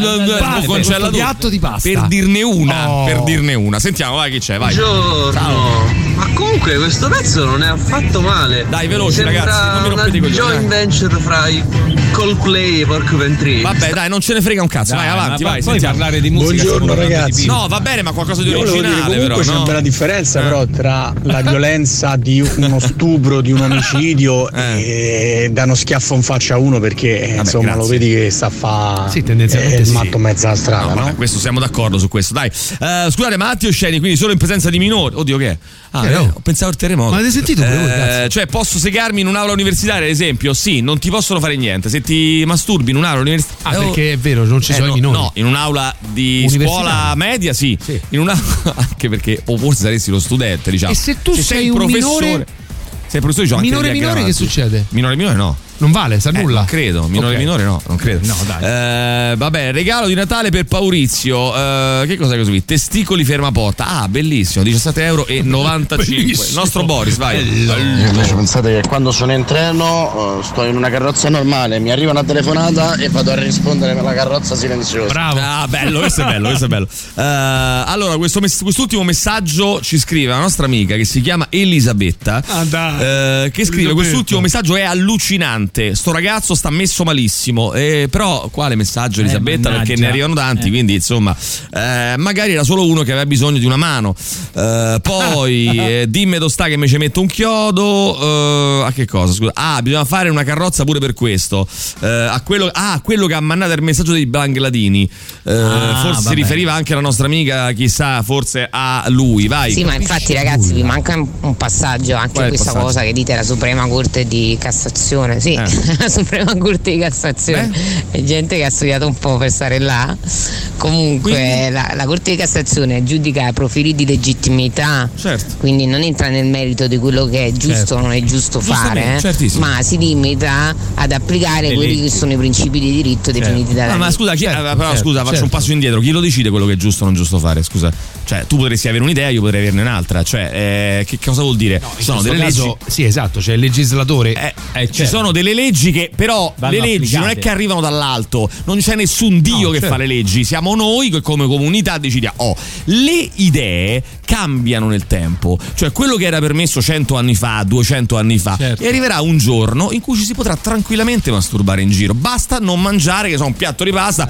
un piatto di pasta. Per dirne una. Sentiamo, vai, chi c'è, vai. Buongiorno. Ciao. Ma comunque questo pezzo non è affatto male. Dai, veloci, ragazzi, non mi rompete i coglioni. Joint venture fra i Coldplay e Porcupine Tree. Vabbè, dai, non ce ne frega un cazzo. Vai avanti, vai. Poi parlare di musica. Buongiorno, ragazzi. No, va bene, ma qualcosa di originale, però. C'è una bella differenza, però, tra la violenza di uno stupro, di un omicidio e dare uno schiaffo in faccia a uno perché insomma lo vedi che sta a fare il matto mezza la strada, no? Questo siamo d'accordo su questo, dai. Scusate, ma atti osceni, quindi solo in presenza di minori. Oddio, che è? Ho pensato al terremoto. Ma avete sentito? Cioè, posso segarmi in un'aula universitaria, ad esempio? Sì, non ti possono fare niente. Se ti masturbi in un'aula universitaria. Perché è vero, non ci sono i minori. No, in un'aula di scuola media, sì. In un'aula, anche perché, o forse saresti lo studente, diciamo. E se tu sei un minore. Sei professore, minore che succede? Minore no. Non vale, sa nulla. Non credo, minore no, non credo. No, dai. Vabbè, regalo di Natale per Maurizio. Che cos'è così? Testicoli fermaporta. Ah, bellissimo, €17,95. Il nostro Boris, vai. Io invece pensate che quando sono in treno sto in una carrozza normale, mi arriva una telefonata e vado a rispondere nella carrozza silenziosa. Bravo. Ah, bello, questo è bello. Allora, quest'ultimo messaggio ci scrive la nostra amica che si chiama Elisabetta. Che scrive: quest'ultimo messaggio è allucinante. Sto ragazzo sta messo malissimo, però quale messaggio, Elisabetta? Perché ne arrivano tanti, quindi insomma magari era solo uno che aveva bisogno di una mano. Poi dimmi dove sta che mi ci metto un chiodo. A che cosa? Scusa. Bisogna fare una carrozza pure per questo. Quello che ha mandato il messaggio dei Bangladini. Forse si riferiva anche alla nostra amica, chissà, forse a lui. Vai. Sì, ma infatti ragazzi vi manca un passaggio anche questa cosa che dite la Suprema Corte di Cassazione. Sì, la Suprema Corte di Cassazione è gente che ha studiato un po' per stare là. Comunque la Corte di Cassazione giudica profili di legittimità, quindi non entra nel merito di quello che è giusto o non è giusto fare, ma si limita ad applicare quelli che sono i principi di diritto definiti dalla legge. Ma scusa, faccio un passo indietro. Chi lo decide quello che è giusto o non giusto fare? Scusa, cioè tu potresti avere un'idea, io potrei averne un'altra. Cioè, che cosa vuol dire? Sono delle leggi. Sì, esatto, cioè il legislatore. Ci sono delle leggi che però le leggi non è che arrivano dall'alto, non c'è nessun dio che fa le leggi, siamo noi che come comunità decidiamo. Le idee cambiano nel tempo, cioè quello che era permesso 100 anni fa, 200 anni fa, e arriverà un giorno in cui ci si potrà tranquillamente masturbare in giro, basta non mangiare che so un piatto di pasta.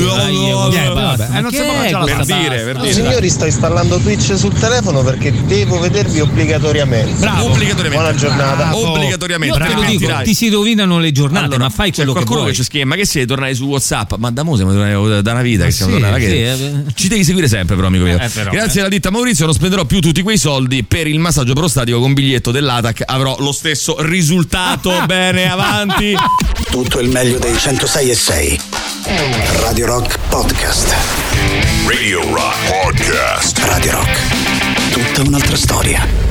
Signori, sto installando Twitch sul telefono perché devo vedervi obbligatoriamente. Buona giornata. Obbligatoriamente. Io te lo dico, ti si rovinano le giornate, allora, ma fai quello che vuoi. Qualcuno che ci schema che sei tornare su WhatsApp, ma da mo siamo tornati da una vita che siamo tornati. Ci devi seguire sempre, però, amico mio. Grazie alla ditta Maurizio non spenderò più tutti quei soldi per il massaggio prostatico con biglietto dell'ATAC, avrò lo stesso risultato. Bene, avanti. Tutto il meglio dei 106.6 Radio Rock Podcast. Radio Rock Podcast. Radio Rock, tutta un'altra storia.